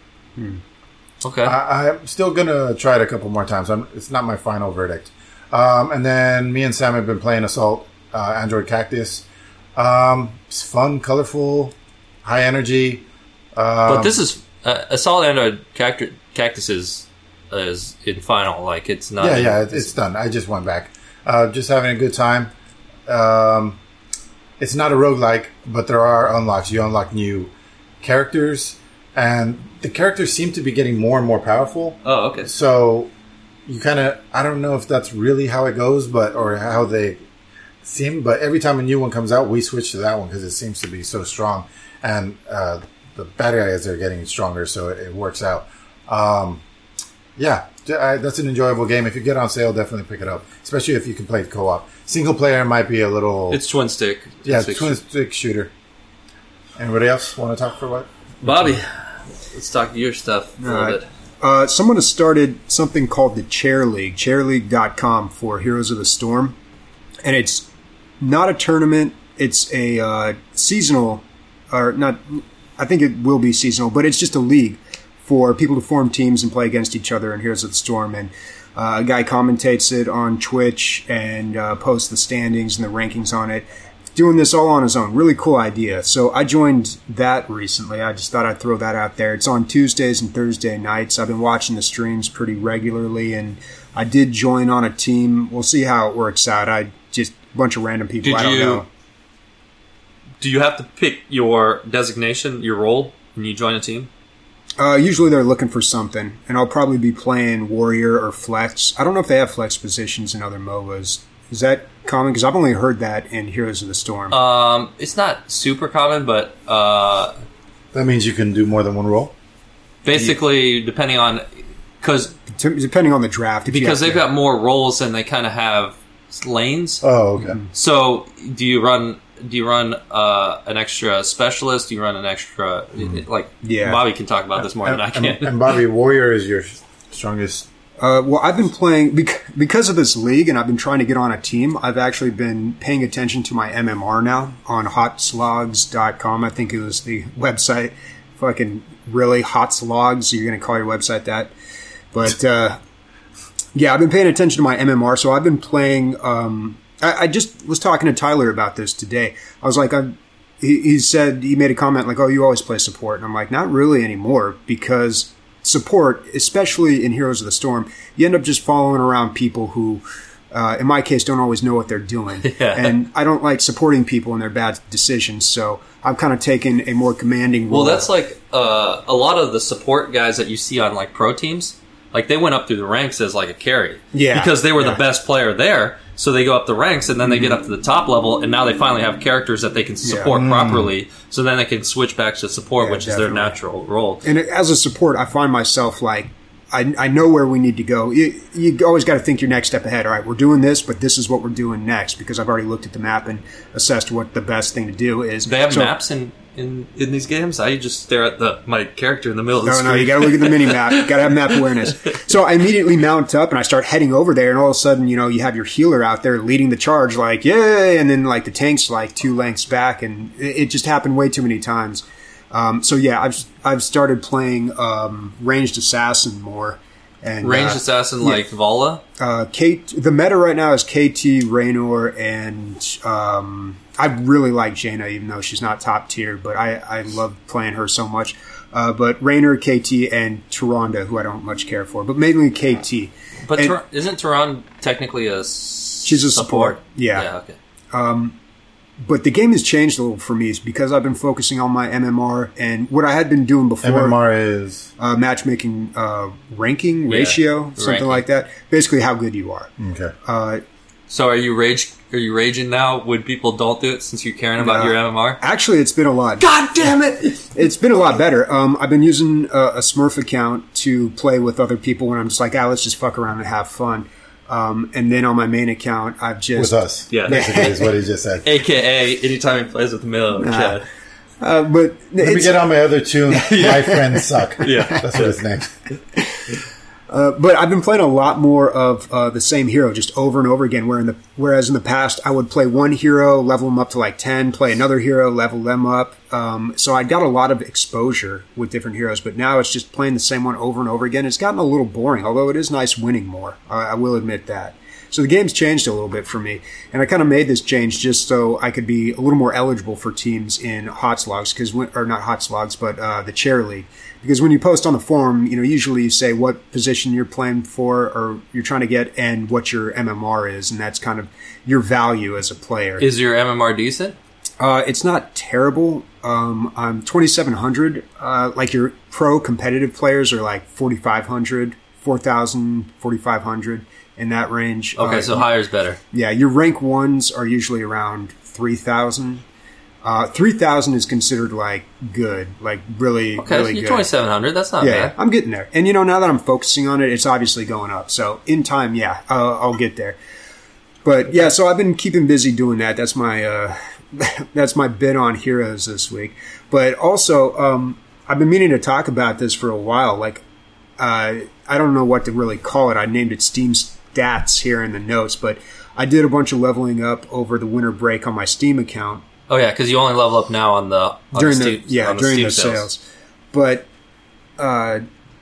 Okay. I, I'm still gonna try it a couple more times. I'm, it's not my final verdict. Um, and then me and Sam have been playing Assault uh, Android Cactus. Um, it's fun, colorful, high energy. Um, but this is uh, Assault Android Cactus, Cactus is, is in final. Like it's not. yeah, yeah, it, it's done. I just went back. Uh, just having a good time. Um, it's not a roguelike, but there are unlocks. You unlock new characters, and the characters seem to be getting more and more powerful. Oh, okay. So you kind of, I don't know if that's really how it goes, but or how they seem. But every time a new one comes out, we switch to that one because it seems to be so strong, and uh, the bad guys are getting stronger, so it, it works out. Um, yeah, I, that's an enjoyable game. If you get on sale, definitely pick it up, especially if you can play co-op. Single player might be a little, It's twin stick. yeah, Stick twin shoot. stick shooter. Anybody else want to talk for what? Bobby, let's talk your stuff a All little right. bit. Uh, someone has started something called the Chair League, chair league dot com for Heroes of the Storm. And it's not a tournament. It's a uh, seasonal, or not, I think it will be seasonal, but it's just a league for people to form teams and play against each other in Heroes of the Storm. And uh, a guy commentates it on Twitch and uh, posts the standings and the rankings on it. Doing this all on his own. Really cool idea. So I joined that recently. I just thought I'd throw that out there. It's on Tuesdays and Thursday nights. I've been watching the streams pretty regularly, and I did join on a team. We'll see how it works out. I just a bunch of random people. Did I don't you, know. Do you have to pick your designation, your role, when you join a team? Uh, usually they're looking for something, and I'll probably be playing Warrior or Flex. I don't know if they have Flex positions in other M O B As. Is that common? Because I've only heard that in Heroes of the Storm. Um, it's not super common, but uh, That means you can do more than one role? basically, depending on because T- Depending on the draft. If you because have they've to- got more roles and they kind of have lanes. Oh, okay. So, do you run? Do you run uh, an extra specialist? Do you run an extra like? Yeah. Bobby can talk about this more than I And, can. and Bobby, Warrior is your strongest. Uh, well, I've been playing bec- because of this league, and I've been trying to get on a team. I've actually been paying attention to my M M R now on hot slogs dot com. I think it was the website. Fucking really hot slogs. You're going to call your website that? But uh, yeah, I've been paying attention to my M M R. So I've been playing. Um, I, I just was talking to Tyler about this today. I was like, I'm, he, he said he made a comment like, "Oh, you always play support," and I'm like, "Not really anymore," because support, especially in Heroes of the Storm, you end up just following around people who, uh, in my case, don't always know what they're doing. Yeah. And I don't like supporting people in their bad decisions, so I've kind of taken a more commanding role. Well, that's like uh, a lot of the support guys that you see on like pro teams. Like they went up through the ranks as like a carry, Yeah. because they were Yeah. the best player there. So they go up the ranks, and then they get up to the top level, and now they finally have characters that they can support Yeah. properly. So then they can switch back to support, Yeah, which is their definitely. natural role. And as a support, I find myself like, I, I know where we need to go. You, you always got to think your next step ahead. All right, we're doing this, but this is what we're doing next, because I've already looked at the map and assessed what the best thing to do is. Do they have So- maps in, in, in these games? I just stare at the my character in the middle of the No, screen. no, you got to look at the mini map. You got to have map awareness. So I immediately mount up and I start heading over there, and all of a sudden, you know, you have your healer out there leading the charge, like yay, and then like the tank's like two lengths back, and it, it just happened way too many times. Um, so yeah, I've I've started playing um, ranged assassin more. And, Ranged uh, assassin like Vala. uh, K- the meta right now is K T, Raynor, and um, I really like Jaina, even though she's not top tier, but I, I love playing her so much. Uh, but Raynor, K T, and Tyrande, who I don't much care for, but mainly K T. But And- Tur- isn't Turan technically a s- She's a support. Yeah. Yeah. Okay. But the game has changed a little for me because I've been focusing on my M M R and what I had been doing before. M M R is Uh, matchmaking uh, ranking Yeah, ratio, something ranking. like that. Basically, how good you are. okay. Uh, So are you rage? Are you raging now when people don't do it since you're caring about No. your M M R? Actually, it's been a lot. God damn it! It's been a lot better. Um, I've been using a, a Smurf account to play with other people when I'm just like, ah, let's just fuck around and have fun. Um, and then on my main account, I've just With us. Yeah. Basically, is what he just said. A K A anytime he plays with Milo or Chad. Uh, but Let me it's, get on my other tune. My friends suck. Yeah. That's what it's named. uh, but I've been playing a lot more of uh, the same hero just over and over again. Where in the whereas in the past I would play one hero, level them up to like ten, play another hero, level them up. Um, so I got a lot of exposure with different heroes. But now it's just playing the same one over and over again. It's gotten a little boring, although it is nice winning more. I, I will admit that. So the game's changed a little bit for me, and I kind of made this change just so I could be a little more eligible for teams in Hot Slogs, because or not Hot Slogs, but uh, the Chair League. Because when you post on the forum, you know, usually you say what position you're playing for or you're trying to get, and what your M M R is, and that's kind of your value as a player. Is your M M R decent? Uh, it's not terrible. Um, I'm twenty-seven hundred. Uh, like your pro competitive players are like forty-five hundred, four thousand, forty-five hundred. In that range. Okay, Uh, so higher's better. Yeah, your rank ones are usually around three thousand. Uh, three thousand is considered like good, like really, Okay, really you're good. twenty-seven hundred. That's not Yeah, bad. I'm getting there. And you know, now that I'm focusing on it, it's obviously going up. So in time, yeah, uh, I'll get there. But yeah, so I've been keeping busy doing that. That's my uh, that's my bit on heroes this week. But also, um, I've been meaning to talk about this for a while. Like, uh, I don't know what to really call it. I named it Steam Stats here in the notes, but I did a bunch of leveling up over the winter break on my Steam account. Oh yeah, because you only level up now on the on during the, the, Steam, yeah on the during Steam the sales. sales. But uh,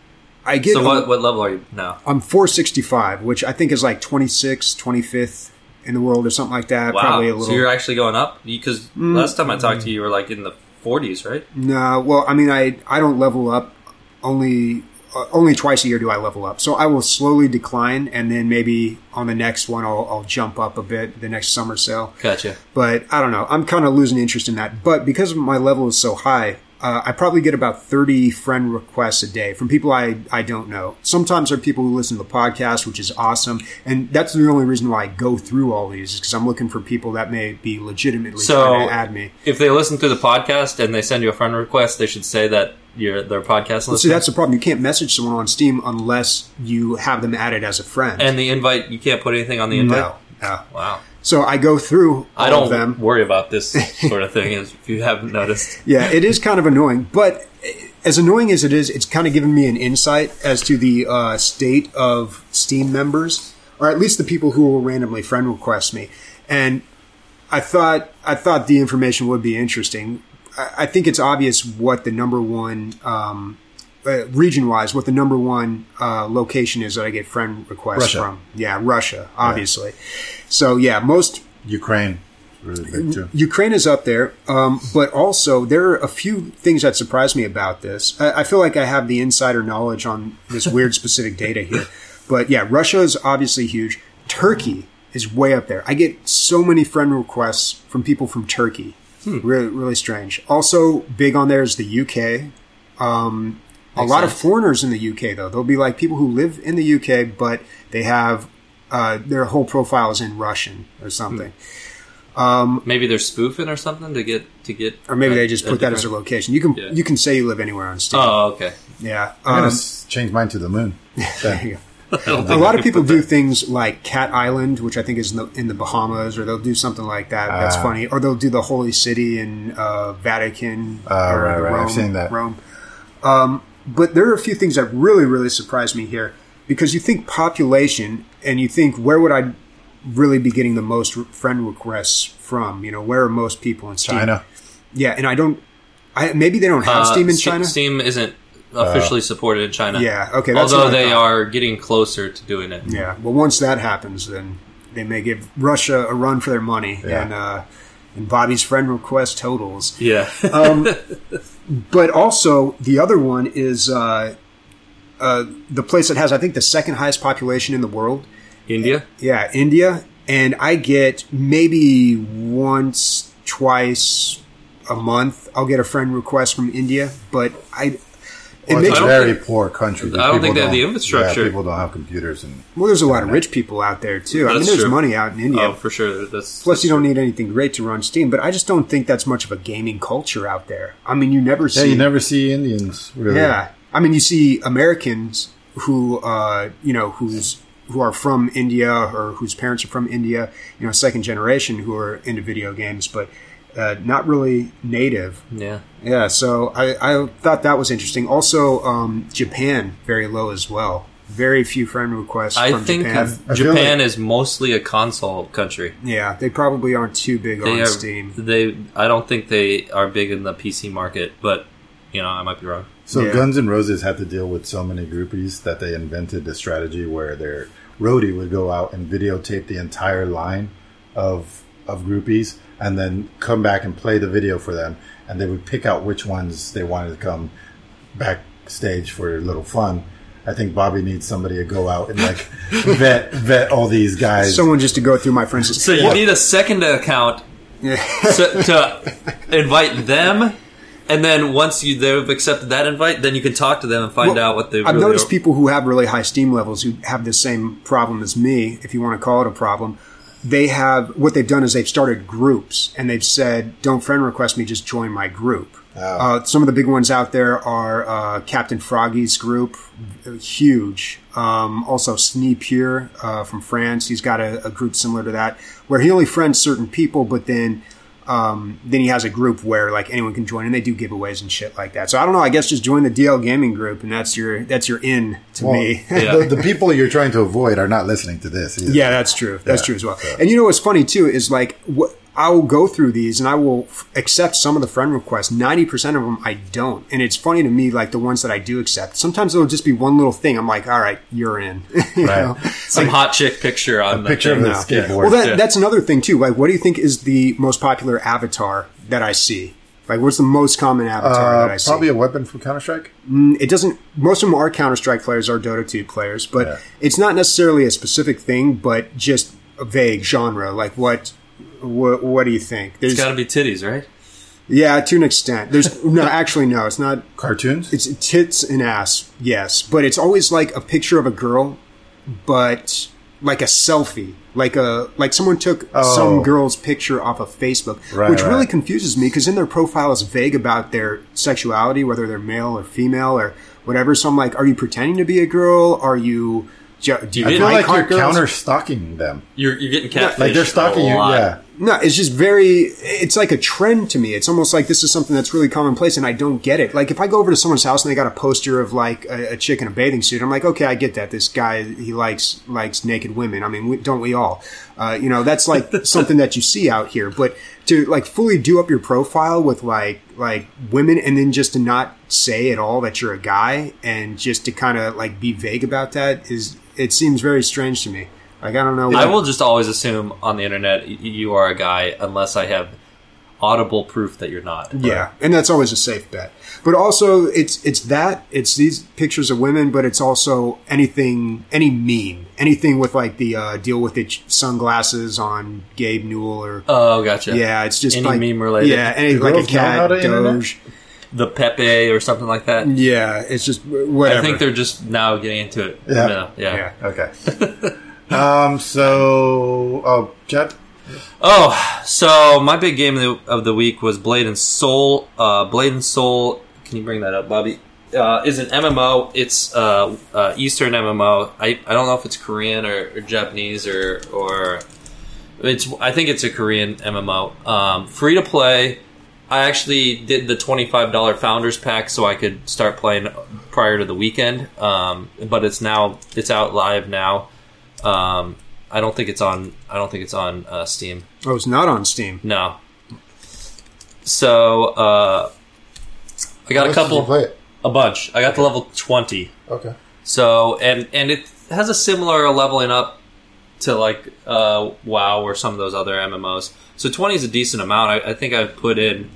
I get So what what level are you now? I'm four sixty-five, which I think is like twenty-sixth, twenty-fifth in the world or something like that. Wow, Probably a little. so you're actually going up because Mm. last time I talked to you, you were like in the forties, right? No, well, I mean, I I don't level up only uh, only twice a year do I level up. So I will slowly decline, and then maybe on the next one I'll, I'll jump up a bit. The next summer sale. Gotcha. But I don't know. I'm kind of losing interest in that. But because my level is so high, uh, I probably get about thirty friend requests a day from people I, I don't know. Sometimes there are people who listen to the podcast, which is awesome. And that's the only reason why I go through all these, is because I'm looking for people that may be legitimately So trying to add me. if they listen through the podcast and they send you a friend request, they should say that you're their podcast listener. See, that's the problem. You can't message someone on Steam unless you have them added as a friend. And the invite, you can't put anything on the invite? no, no. Wow. So I go through all I don't of them. worry about this sort of thing, if you haven't noticed. Yeah, it is kind of annoying, but as annoying as it is, it's kind of given me an insight as to the uh, state of Steam members, or at least the people who will randomly friend request me. And I thought I thought the information would be interesting. I, I think it's obvious what the number one um, uh, region-wise, what the number one uh, location is that I get friend requests Russia. from. Yeah, Russia, obviously. Yeah. So yeah, most. Ukraine, really big too. Ukraine is up there, um, but also there are a few things that surprise me about this. I, I feel like I have the insider knowledge on this weird specific data here. But yeah, Russia is obviously huge. Turkey is way up there. I get so many friend requests from people from Turkey. Hmm. Really, really strange. Also, big on there is the U K. Um, a lot sense. of foreigners in the U K, though. There'll be like people who live in the U K, but they have uh, their whole profile is in Russian or something. Hmm. Um, maybe they're spoofing or something to get to get, or maybe a, they just put that as a location. You can Yeah. you can say you live anywhere on Steam. Oh, okay. Yeah, I'm um, gonna s- change mine to the moon. there you go. I don't A think lot I of can people put do that- things like Cat Island, which I think is in the, in the Bahamas, or they'll do something like that. That's Ah. funny. Or they'll do the Holy City in uh, Vatican. Ah, or right, the right. Rome, I've seen that. Rome. Um, but there are a few things that really, really surprise me here, because you think population, and you think, where would I really be getting the most friend requests from? You know, where are most people in Steam? China. Yeah, and I don't. I maybe they don't have Uh, Steam in Ste- China. Steam isn't officially supported in China. Yeah, okay, that's Although what I they thought. are getting closer to doing it. Yeah, well, once that happens, then they may give Russia a run for their money, Yeah. and uh, and Bobby's friend request totals. Yeah. Um, but also, the other one is uh, uh, the place that has, I think, the second highest population in the world. India? Yeah, India, and I get maybe once, twice a month. I'll get a friend request from India, but I. It Well, makes it's a I don't very think- poor country. I don't think they have the People infrastructure. Yeah, people don't have computers, and well, there's a lot of rich people out there too. I mean, That's there's true. money out in India. Oh, for sure. That's, Plus, that's you don't true. need anything great to run Steam, but I just don't think that's much of a gaming culture out there. I mean, you never yeah, see. you never see Indians. Really. Yeah, I mean, you see Americans who, uh, you know, who's who are from India or whose parents are from India, you know, second generation who are into video games, but uh, not really native. Yeah. Yeah, so I, I thought that was interesting. Also, um, Japan very low as well. Very few friend requests I from think Japan. I feel Japan like- is mostly a console country. Yeah, they probably aren't too big They on are, Steam. They, I don't think they are big in the P C market, but you know, I might be wrong. So Yeah. Guns N' Roses had to deal with so many groupies that they invented the strategy where their roadie would go out and videotape the entire line of of groupies and then come back and play the video for them, and they would pick out which ones they wanted to come backstage for a little fun. I think Bobby needs somebody to go out and like vet vet all these guys. Someone just to go through my friends. So you need a second account so, to invite them, and then once you they've accepted that invite, then you can talk to them and find Well, out what they. I've really noticed are. people who have really high Steam levels who have the same problem as me, if you want to call it a problem. They have, what they've done is they've started groups, and they've said, don't friend request me, just join my group. Oh. Uh, some of the big ones out there are uh, Captain Froggy's group, huge. Um, also, Snee Pure uh, from France, he's got a, a group similar to that, where he only friends certain people, but then Um, then he has a group where like anyone can join, and they do giveaways and shit like that. So I don't know. I guess just join the D L Gaming group, and that's your that's your in to Well, me. Yeah. the, the people you're trying to avoid are not listening to this either. Yeah, that's true. That's Yeah. true as well. Yeah. And you know what's funny too is like what I will go through these and I will f- accept some of the friend requests. ninety percent of them I don't. And it's funny to me, like the ones that I do accept. Sometimes it'll just be one little thing. I'm like, all right, you're in. You Right. know? Some hot chick picture on the picture of thing the now. skateboard. Well, that, Yeah. that's another thing too. Like, what do you think is the most popular avatar that I see? Like, what's the most common avatar that I Uh, see? probably a weapon from Counter-Strike. It doesn't. Most of them are Counter-Strike players, or Dota two players, but Yeah. it's not necessarily a specific thing, but just a vague genre. Like, what? What, what do you think? There's, It's got to be titties, right? yeah, to an extent. There's no, actually, no. It's not. Cartoons? It's tits and ass, yes, but it's always like a picture of a girl, but like a selfie, like a like someone took Oh. some girl's picture off of Facebook, Right, which really right. confuses me because in their profile is vague about their sexuality, whether they're male or female or whatever. So I'm like, are you pretending to be a girl? Are you? Do you I I feel feel like like you're heart girls? counter-stalking them. You're you're getting catfish. Like they're stalking a you. lot. Yeah. No, it's just very, it's like a trend to me. It's almost like this is something that's really commonplace and I don't get it. Like if I go over to someone's house and they got a poster of like a, a chick in a bathing suit, I'm like, okay, I get that. This guy, he likes, likes naked women. I mean, we, don't we all? Uh, you know, that's like something that you see out here. But to like fully do up your profile with like, like women and then just to not say at all that you're a guy and just to kind of like be vague about that is, it seems very strange to me. Like, I don't know. I what- will just always assume on the internet y- you are a guy unless I have audible proof that you're not. Yeah, and that's always a safe bet. But also, it's it's that it's these pictures of women, but it's also anything, any meme, anything with like the uh, deal with the sunglasses on Gabe Newell or Oh, gotcha. yeah, it's just Any like meme related. Yeah, any Do like a girls know how cat, to internet? Doge. The Pepe or something like that. Yeah, it's just whatever. I think they're just now getting into it. Yeah. Yeah. yeah. yeah. Okay. um. So, oh, Chad. Oh, so my big game of the, of the week was Blade and Soul. Uh, Blade and Soul. Can you bring that up, Bobby? Uh, is an M M O. It's uh, uh, Eastern M M O. I, I don't know if it's Korean or, or Japanese or or it's. I think it's a Korean M M O. Um, free to play. I actually did the twenty-five dollars Founders Pack so I could start playing prior to the weekend. Um, but it's now it's out live now. Um, I don't think it's on. I don't think it's on uh, Steam. Oh, it's not on Steam. No. So uh, I got How a much did you couple, play it? a bunch. I got to level twenty. Okay. So and and it has a similar leveling up to like uh, WoW or some of those other M M Os. So twenty is a decent amount. I, I think I've put in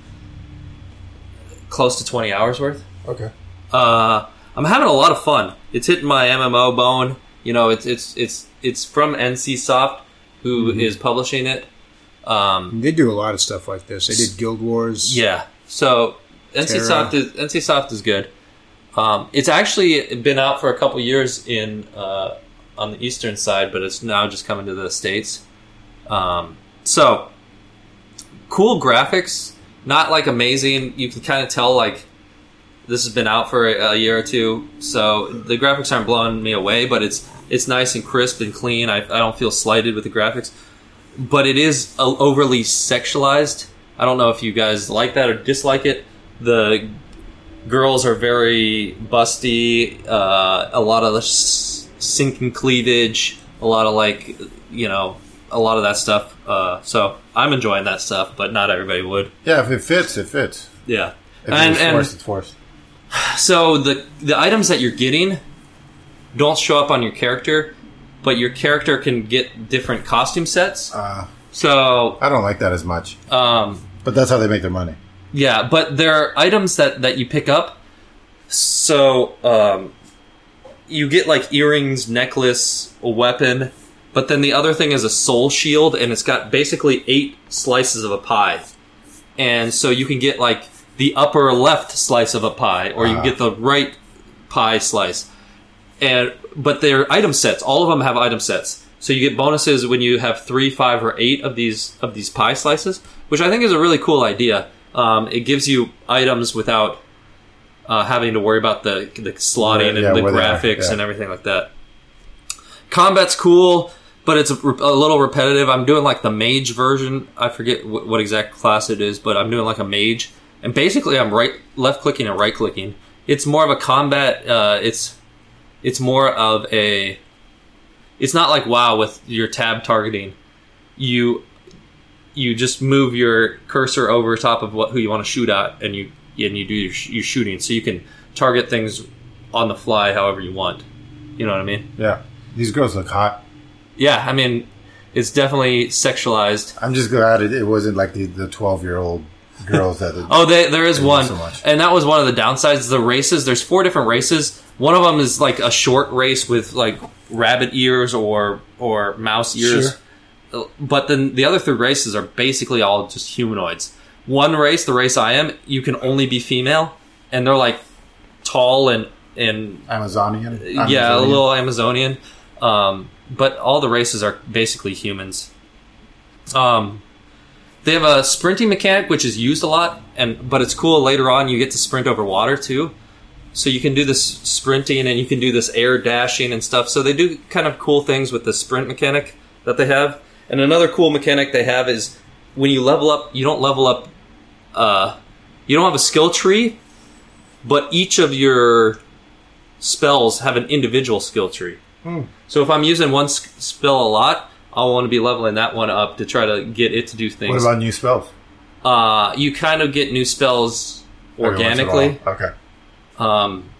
close to twenty hours worth. Okay. Uh, I'm having a lot of fun. It's hitting my M M O bone. You know, it's it's it's it's from N C Soft, who is publishing it. Um, They do a lot of stuff like this. They did Guild Wars. yeah. So N C Soft is N C Soft is good. Um, it's actually been out for a couple years in uh, on the eastern side, but it's now just coming to the States. Um, so cool graphics, not like amazing. You can kind of tell like this has been out for a, a year or two, so the graphics aren't blowing me away, but it's it's nice and crisp and clean. I, I don't feel slighted with the graphics, but it is uh, overly sexualized. I don't know if you guys like that or dislike it. The girls are very busty, uh, a lot of the s- sinking cleavage, a lot of like, you know, a lot of that stuff. Uh, so I'm enjoying that stuff, but not everybody would. Yeah, if it fits, it fits. Yeah. If And, it's and forced, it's forced. so the the items that you're getting don't show up on your character, but your character can get different costume sets. Uh, So I don't like that as much, um, but that's how they make their money. yeah, but there are items that, that you pick up. So um, you get like earrings, necklace, a weapon, but then the other thing is a soul shield, and it's got basically eight slices of a pie. And so you can get like the upper left slice of a pie, or you can Ah. get the right pie slice. And but they're item sets. All of them have item sets. So you get bonuses when you have three, five, or eight of these of these pie slices, which I think is a really cool idea. Um, it gives you items without uh, having to worry about the the slotting Yeah, and the where they are, graphics yeah. and everything like that. Combat's cool, but it's a, a little repetitive. I'm doing like the mage version. I forget what, what exact class it is, but I'm doing like a mage, and basically I'm right, left clicking and right clicking. It's more of a combat. Uh, it's it's more of a. It's not like WoW with your tab targeting. You you just move your cursor over top of what who you want to shoot at, and you and you do your, your shooting, so you can target things on the fly however you want. You know what I mean? Yeah. These girls look hot. Yeah, I mean, it's definitely sexualized. I'm just glad it, it wasn't like the the twelve year old girls that. Oh, they, there is one, so much. And that was one of the downsides. The races, there's four different races. One of them is like a short race with like rabbit ears or or mouse ears. Sure. But then the other three races are basically all just humanoids. One race, the race I am, you can only be female, and they're like tall and and Amazonian. Amazonian. Yeah, a little Amazonian. Um, but all the races are basically humans. Um, they have a sprinting mechanic, which is used a lot, and but it's cool. Later on, you get to sprint over water too, so you can do this sprinting and you can do this air dashing and stuff. So they do kind of cool things with the sprint mechanic that they have. And another cool mechanic they have is when you level up, you don't level up. Uh, you don't have a skill tree, but each of your spells have an individual skill tree. Hmm. So if I'm using one s- spell a lot, I'll want to be leveling that one up to try to get it to do things. What about new spells? Uh, you kind of get new spells organically. Okay. Um,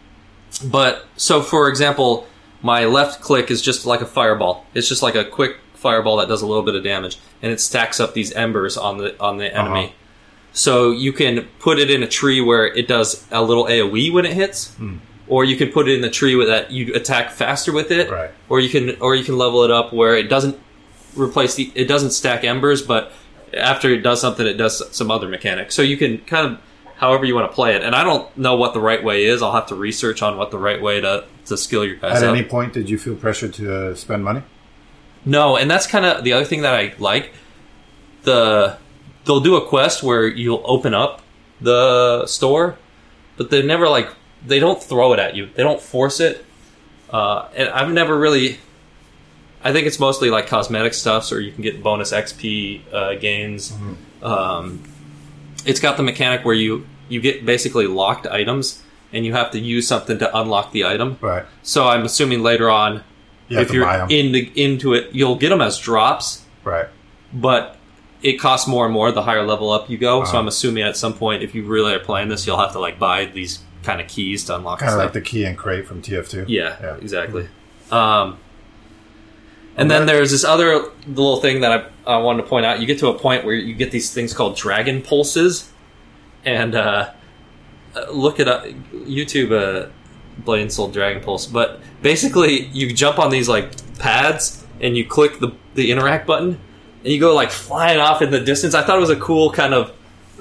but so for example, my left click is just like a fireball. It's just like a quick fireball that does a little bit of damage, and it stacks up these embers on the on the enemy. Uh-huh. So you can put it in a tree where it does a little AoE when it hits. Hmm. Or you can put it in the tree with that you attack faster with it, right. or you can, or you can level it up where it doesn't replace the, it doesn't stack embers, but after it does something, it does some other mechanic. So you can kind of, however you want to play it. And I don't know what the right way is. I'll have to research on what the right way to to skill your guys At up. any point, did you feel pressure to uh, spend money? No, and that's kind of the other thing that I like. The they'll do a quest where you'll open up the store, but they never like. They don't throw it at you. They don't force it. Uh, and I've never really... I think it's mostly like cosmetic stuff, so you can get bonus X P uh, gains. Mm-hmm. Um, it's got the mechanic where you, you get basically locked items, and you have to use something to unlock the item. Right. So I'm assuming later on, you if you're in the, into it, you'll get them as drops. Right. But it costs more and more the higher level up you go. Uh-huh. So I'm assuming at some point, if you really are playing this, you'll have to like buy these kind of keys to unlock kind of stuff. like the key and crate from T F two. Yeah, yeah. exactly. Mm-hmm. Um, and then there's this other little thing that I, I wanted to point out. You get to a point where you get these things called dragon pulses, and uh, look it up. YouTube uh, Blaine sold dragon pulse, but basically you jump on these like pads and you click the the interact button, and you go like flying off in the distance. I thought it was a cool kind of.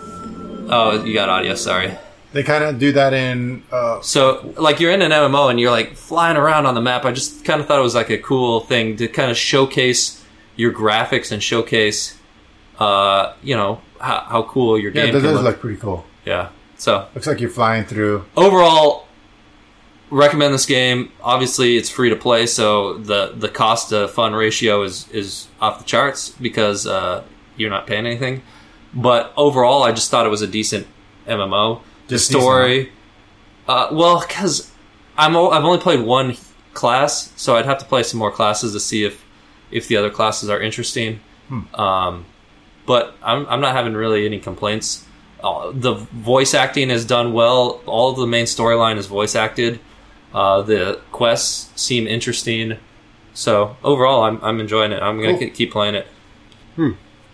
Oh, you got audio. Sorry. They kind of do that in... Uh, so, like, you're in an M M O and you're, like, flying around on the map. I just kind of thought it was, like, a cool thing to kind of showcase your graphics and showcase, uh, you know, how, how cool your yeah, game that can does look. look pretty cool. Yeah, so... Looks like you're flying through... Overall, recommend this game. Obviously, it's free to play, so the, the cost-to-fun ratio is, is off the charts because uh, you're not paying anything. But overall, I just thought it was a decent M M O. The story, uh, well, because I'm o- I've only played one class, so I'd have to play some more classes to see if, if the other classes are interesting. Hmm. Um, but I'm I'm not having really any complaints. Uh, the voice acting is done well. All of the main storyline is voice acted. Uh, the quests seem interesting. So overall, I'm I'm enjoying it. I'm gonna cool. keep playing it. Hmm.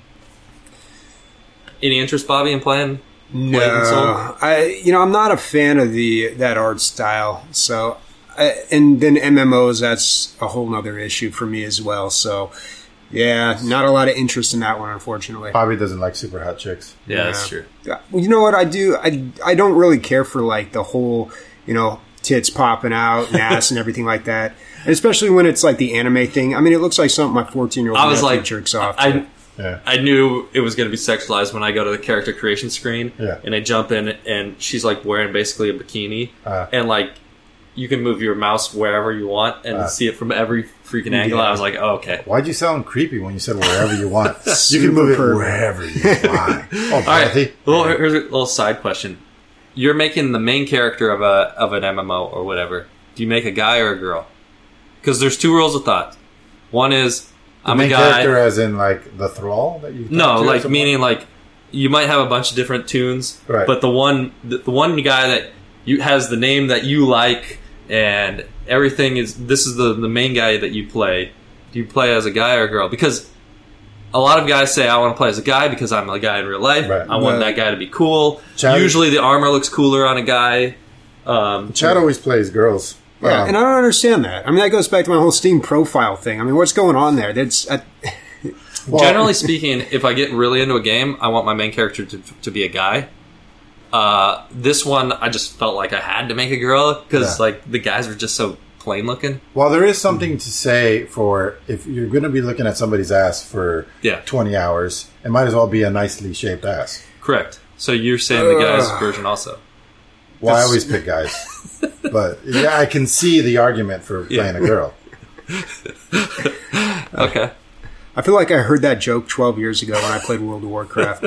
Any interest, Bobby, in playing? No, I you know I'm not a fan of the that art style. So, I, and then M M Os, that's a whole nother issue for me as well. So, yeah, not a lot of interest in that one, unfortunately. Bobby doesn't like super hot chicks. Yeah, yeah. That's true. You know what I do? I I don't really care for like the whole you know tits popping out and ass and everything like that. And especially when it's like the anime thing. I mean, it looks like something my fourteen year old I was like jerks off. I, to. Yeah. I knew it was going to be sexualized when I go to the character creation screen, yeah. and I jump in, and she's like wearing basically a bikini, uh, and like you can move your mouse wherever you want and Uh, see it from every freaking angle. yeah. I was like, oh, okay. Why'd you sound creepy when you said wherever you want? You can move it Super wherever you want. Oh, All right. Dorothy. Well, here's a little side question. You're making the main character of a of an M M O or whatever. Do you make a guy or a girl? Because there's two rules of thought. One is The I'm main a guy. character as in, like, the thrall that you talk No, to or like something? meaning like you might have a bunch of different tunes, Right. but the one the, the one guy that you has the name that you like and everything is this is the the main guy that you play. Do you play as a guy or a girl? Because a lot of guys say I want to play as a guy because I'm a guy in real life. Right. I want Yeah. that guy to be cool. Chad- Usually the armor looks cooler on a guy. Um, Chad always plays girls. Yeah, Um, and I don't understand that. I mean, that goes back to my whole Steam profile thing. I mean, what's going on there? That's uh, well, Generally speaking, if I get really into a game, I want my main character to, to be a guy. Uh, this one, I just felt like I had to make a girl because Yeah. like the guys were just so plain looking. Well, there is something to say for if you're going to be looking at somebody's ass for Yeah. twenty hours, it might as well be a nicely shaped ass. Correct. So you're saying the guys version also. Well, I That's- always pick guys. But yeah, I can see the argument for playing a girl. Okay. I feel like I heard that joke twelve years ago when I played World of Warcraft.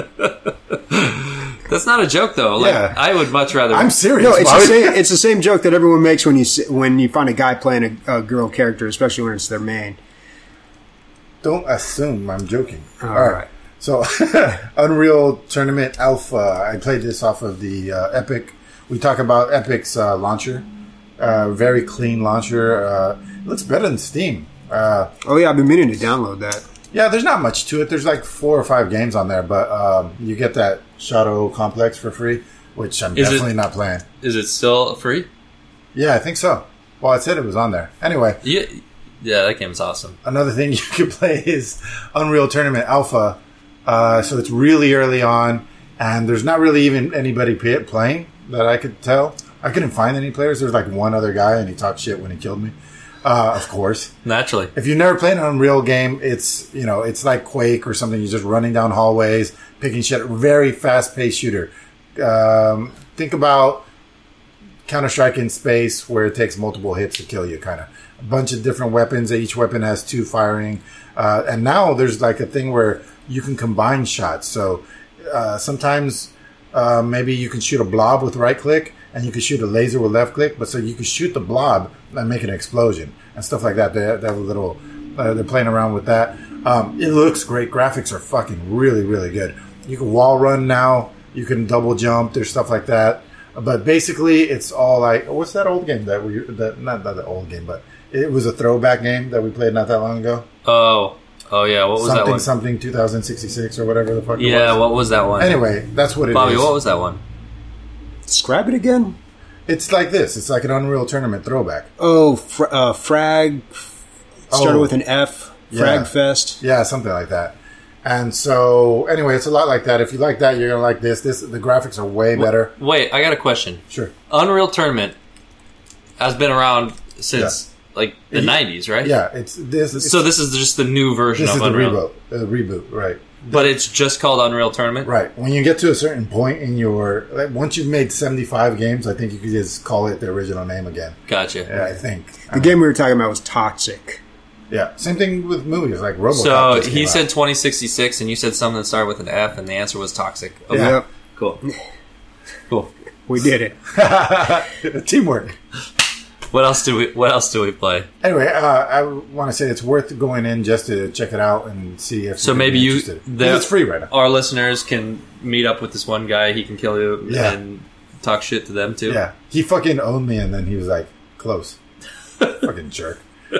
That's not a joke though. Like Yeah. I would much rather. I'm serious. No, it's Why the would- same. It's the same joke that everyone makes when you s- when you find a guy playing a, a girl character, especially when it's their main. Don't assume I'm joking. All All right. right. So, Unreal Tournament Alpha. I played this off of the uh, Epic. We talk about Epic's uh, launcher. Uh, very clean launcher. Uh, it looks better than Steam. Uh, Oh yeah, I've been meaning to download that. yeah, there's not much to it. There's like four or five games on there, but um, you get that Shadow Complex for free, which I'm Is it- definitely not playing. Is it still free? Yeah, I think so. Well, I said it was on there. Anyway, Yeah. Yeah, that game's awesome. another thing you can play is Unreal Tournament Alpha. Uh, so it's really early on, and there's not really even anybody p- playing that I could tell. I couldn't find any players. There's like one other guy, and he talked shit when he killed me. Uh, of course. Naturally. If you've never played an Unreal game, it's, you know, it's like Quake or something. You're just running down hallways, picking shit. Very fast-paced shooter. Um, think about Counter-Strike in space, where it takes multiple hits to kill you, kind of. A bunch of different weapons. Each weapon has two firing. Uh, and now there's like a thing where you can combine shots. So uh, sometimes uh, maybe you can shoot a blob with right-click, and you can shoot a laser with left-click. But so you can shoot the blob and make an explosion and stuff like that. They, they have a little... Uh, they're playing around with that. Um, it looks great. Graphics are fucking really, really good. You can wall run now. You can double jump. There's stuff like that. But basically, it's all like, what's that old game that we, that not, not the old game, but it was a throwback game that we played not that long ago. Oh. Oh yeah. What was something, that one? something, twenty sixty-six or whatever the fuck it Yeah. was. What was that one? Anyway, that's what it is. Bobby, what was that one? Describe it again. It's like this. It's like an Unreal Tournament throwback. Oh, fr- uh, Frag. Started Oh. with an F. Yeah. Frag Fest. Yeah, something like that. And so, anyway, it's a lot like that. If you like that, you're gonna like this. This the graphics are way better. Wait, I got a question. Sure. Unreal Tournament has been around since like the Yeah. nineties, right? Yeah, it's this. It's, So this is just the new version this of is the Unreal, reboot. Uh, reboot, right? but it's just called Unreal Tournament. Right. When you get to a certain point in your, like, once you've made seventy-five games, I think you could just call it the original name again. Gotcha. Yeah, I think. The game we were talking about was Toxic. Yeah. Same thing with movies like RoboCop. So just he came said out. twenty sixty-six, and you said something that started with an F, and the answer was toxic. Okay. Yeah. Yep. Cool. Cool. We did it. teamwork. What else do we? What else do we play? Anyway, uh, I want to say it's worth going in just to check it out and see if. So you're maybe you, interested. the- Because it's free right now. Our listeners can meet up with this one guy. He can kill you Yeah. and talk shit to them too. Yeah, he fucking owned me, and then he was like, "Close." Fucking jerk.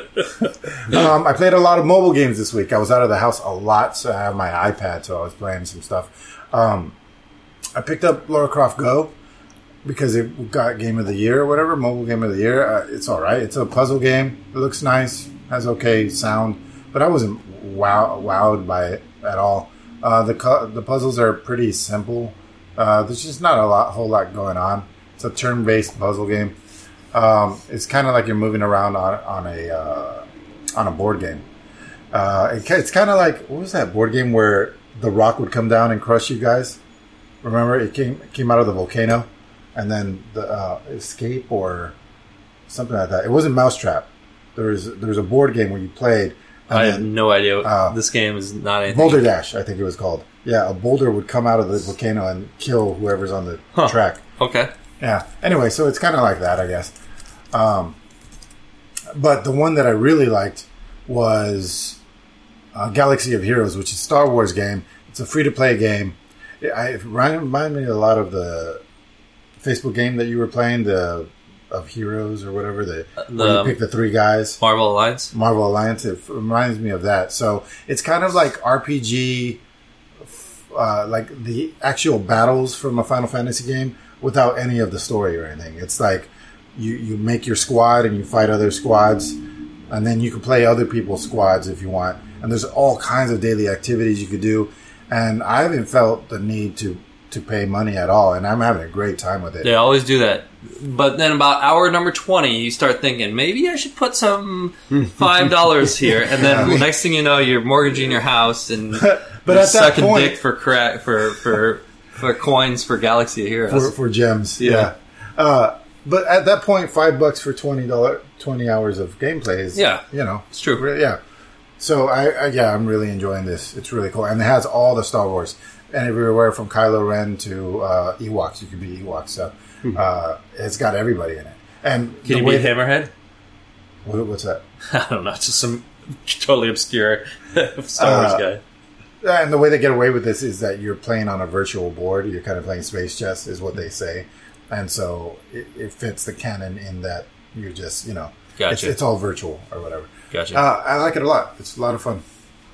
um, I played a lot of mobile games this week. I was out of the house a lot, so I have my iPad, so I was playing some stuff. Um, I picked up Lara Croft Go because it got Game of the Year or whatever, Mobile Game of the Year. Uh, it's all right. It's a puzzle game. It looks nice, has okay sound, but I wasn't wow wowed by it at all. Uh, the cu- the puzzles are pretty simple. Uh, there's just not a lot, whole lot going on. It's a turn-based puzzle game. Um, it's kind of like you're moving around on on a uh, on a board game. Uh, it, it's kind of like, what was that board game where the rock would come down and crush you guys? Remember, it came it came out of the volcano, and then the uh, escape or something like that. It wasn't Mousetrap. There was there was a board game where you played. And I then, have no idea. uh, This game is not anything. Boulder Dash, I think it was called. Yeah, a boulder would come out of the volcano and kill whoever's on the Huh. track. Okay. Yeah. Anyway, so it's kind of like that, I guess. Um, but the one that I really liked was uh, Galaxy of Heroes, which is a Star Wars game. It's a free-to-play game. It, I, it reminded me a lot of the Facebook game that you were playing, the of Heroes or whatever. The, The- where you pick the three guys. Marvel Alliance. Marvel Alliance. It reminds me of that. So it's kind of like R P G, uh, like the actual battles from a Final Fantasy game without any of the story or anything. It's like you, you make your squad and you fight other squads, and then you can play other people's squads if you want. And there's all kinds of daily activities you could do. And I haven't felt the need to, to pay money at all, and I'm having a great time with it. They always do that. But then about hour number twenty, you start thinking, maybe I should put some five dollars here. And then Yeah. next thing you know, you're mortgaging your house and But you're at that sucking point- dick for, cra- for, for, for coins for Galaxy of Heroes. For, for gems, Yeah. yeah. Uh, but at that point, five bucks for twenty dollars, twenty hours of gameplay is, Yeah. you know, It's true. re- yeah. So I, I, yeah, I'm really enjoying this. It's really cool, and it has all the Star Wars, and everywhere from Kylo Ren to uh, Ewoks. You can be Ewoks, so uh, it's got everybody in it. And Can the you way beat that- Hammerhead? what, what's that? I don't know. Just some totally obscure Star Wars Uh, guy. And the way they get away with this is that you're playing on a virtual board. You're kind of playing space chess, is what they say, and so it, it fits the canon in that you're just, you know, Gotcha. it's, it's all virtual or whatever. Gotcha. Uh, I like it a lot. It's a lot of fun.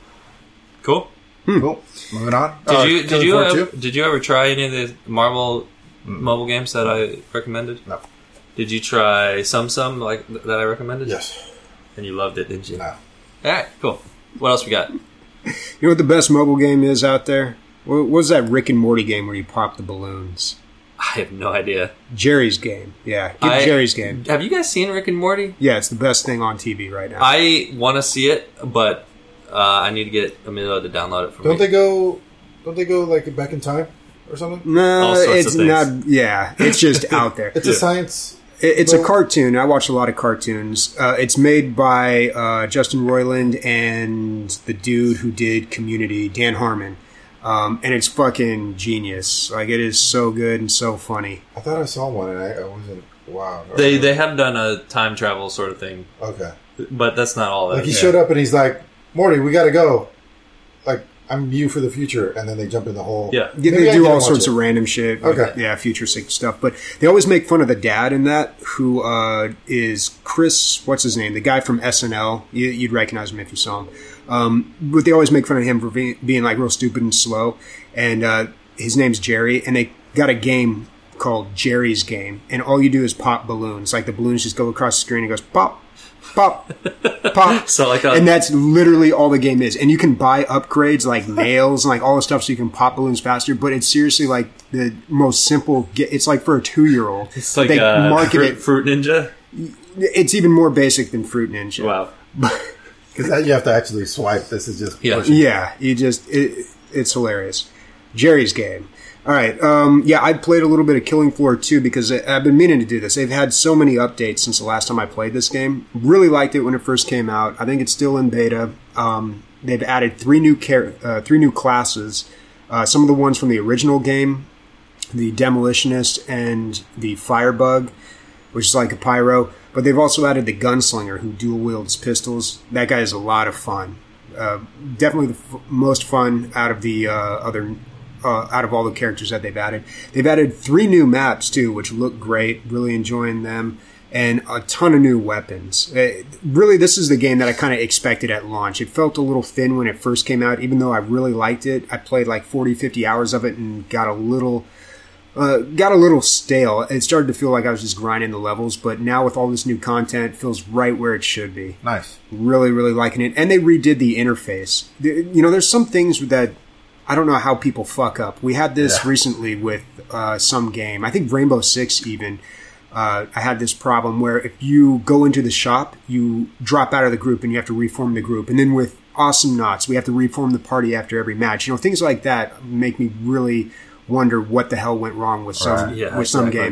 Cool. Cool. Moving on. Did Uh, you did Killing you Floor ever, two? did you ever try any of the Marvel mobile games that I recommended? No. Did you try Sum Sum like th- that I recommended? Yes. And you loved it, didn't you? No. All right, cool. What else we got? You know what the best mobile game is out there? What what was that Rick and Morty game where you pop the balloons? I have no idea. Jerry's game. Yeah, get I- Jerry's game. Have you guys seen Rick and Morty? Yeah, it's the best thing on T V right now. I want to see it, but uh, I need to get Emilio to download it for Don't me. they go? Don't they go like back in time or something? no, all sorts it's of things. not. Yeah, it's just out there. It's a science. It- It's a Well- cartoon. I watch a lot of cartoons. Uh, it's made by uh, Justin Roiland and the dude who did Community, Dan Harmon. Um, and it's fucking genius. Like, it is so good and so funny. I thought I saw one and I, I wasn't. Wow. They they have done a time travel sort of thing, Okay. but that's not all that. Like he is. showed up and he's like, "Morty, we gotta go." Like I'm you for the future, and then they jump in the hole. Yeah. Yeah, Maybe they I do didn't all watch sorts it. of random shit. like, Okay. yeah, futuristic stuff. But they always make fun of the dad in that, who uh, is Chris, what's his name? The guy from S N L. You, you'd recognize him if you saw him. Um, but they always make fun of him for being, being like real stupid and slow. And uh, his name's Jerry. And they got a game called Jerry's Game. And all you do is pop balloons. Like the balloons just go across the screen and goes pop, pop, pop. So like a, And that's literally all the game is. And you can buy upgrades like nails and like all the stuff so you can pop balloons faster. But it's seriously like the most simple. Get, it's like for a two year old. it's like they uh, market fruit, it. Fruit Ninja. It's even more basic than Fruit Ninja. Wow. Because you have to actually swipe. This is just Yeah. pushing. Yeah, you just it, it's hilarious. Jerry's Game. All right. Um, yeah, I played a little bit of Killing Floor two because I- I've been meaning to do this. They've had so many updates since the last time I played this game. Really liked it when it first came out. I think it's still in beta. Um, they've added three new char- uh, three new classes. Uh, some of the ones from the original game, the Demolitionist and the Firebug, which is like a pyro. But they've also added the Gunslinger, who dual wields pistols. That guy is a lot of fun. Uh, definitely the f- most fun out of the uh, other, uh, out of all the characters that they've added. They've added three new maps too, which look great. Really enjoying them, and a ton of new weapons. Uh, really, this is the game that I kind of expected at launch. It felt a little thin when it first came out, even though I really liked it. I played like forty, fifty hours of it and got a little. Uh, got a little stale. It started to feel like I was just grinding the levels, but now with all this new content, it feels right where it should be. Nice. Really, really liking it. And they redid the interface. The- You know, there's some things that I don't know how people fuck up. We had this Yeah. recently with uh, some game. I think Rainbow Six even. Uh, I had this problem where if you go into the shop, you drop out of the group and you have to reform the group. And then with Awesome Knots, we have to reform the party after every match. You know, things like that make me really wonder what the hell went wrong with some Right. Yeah, with some exactly. games.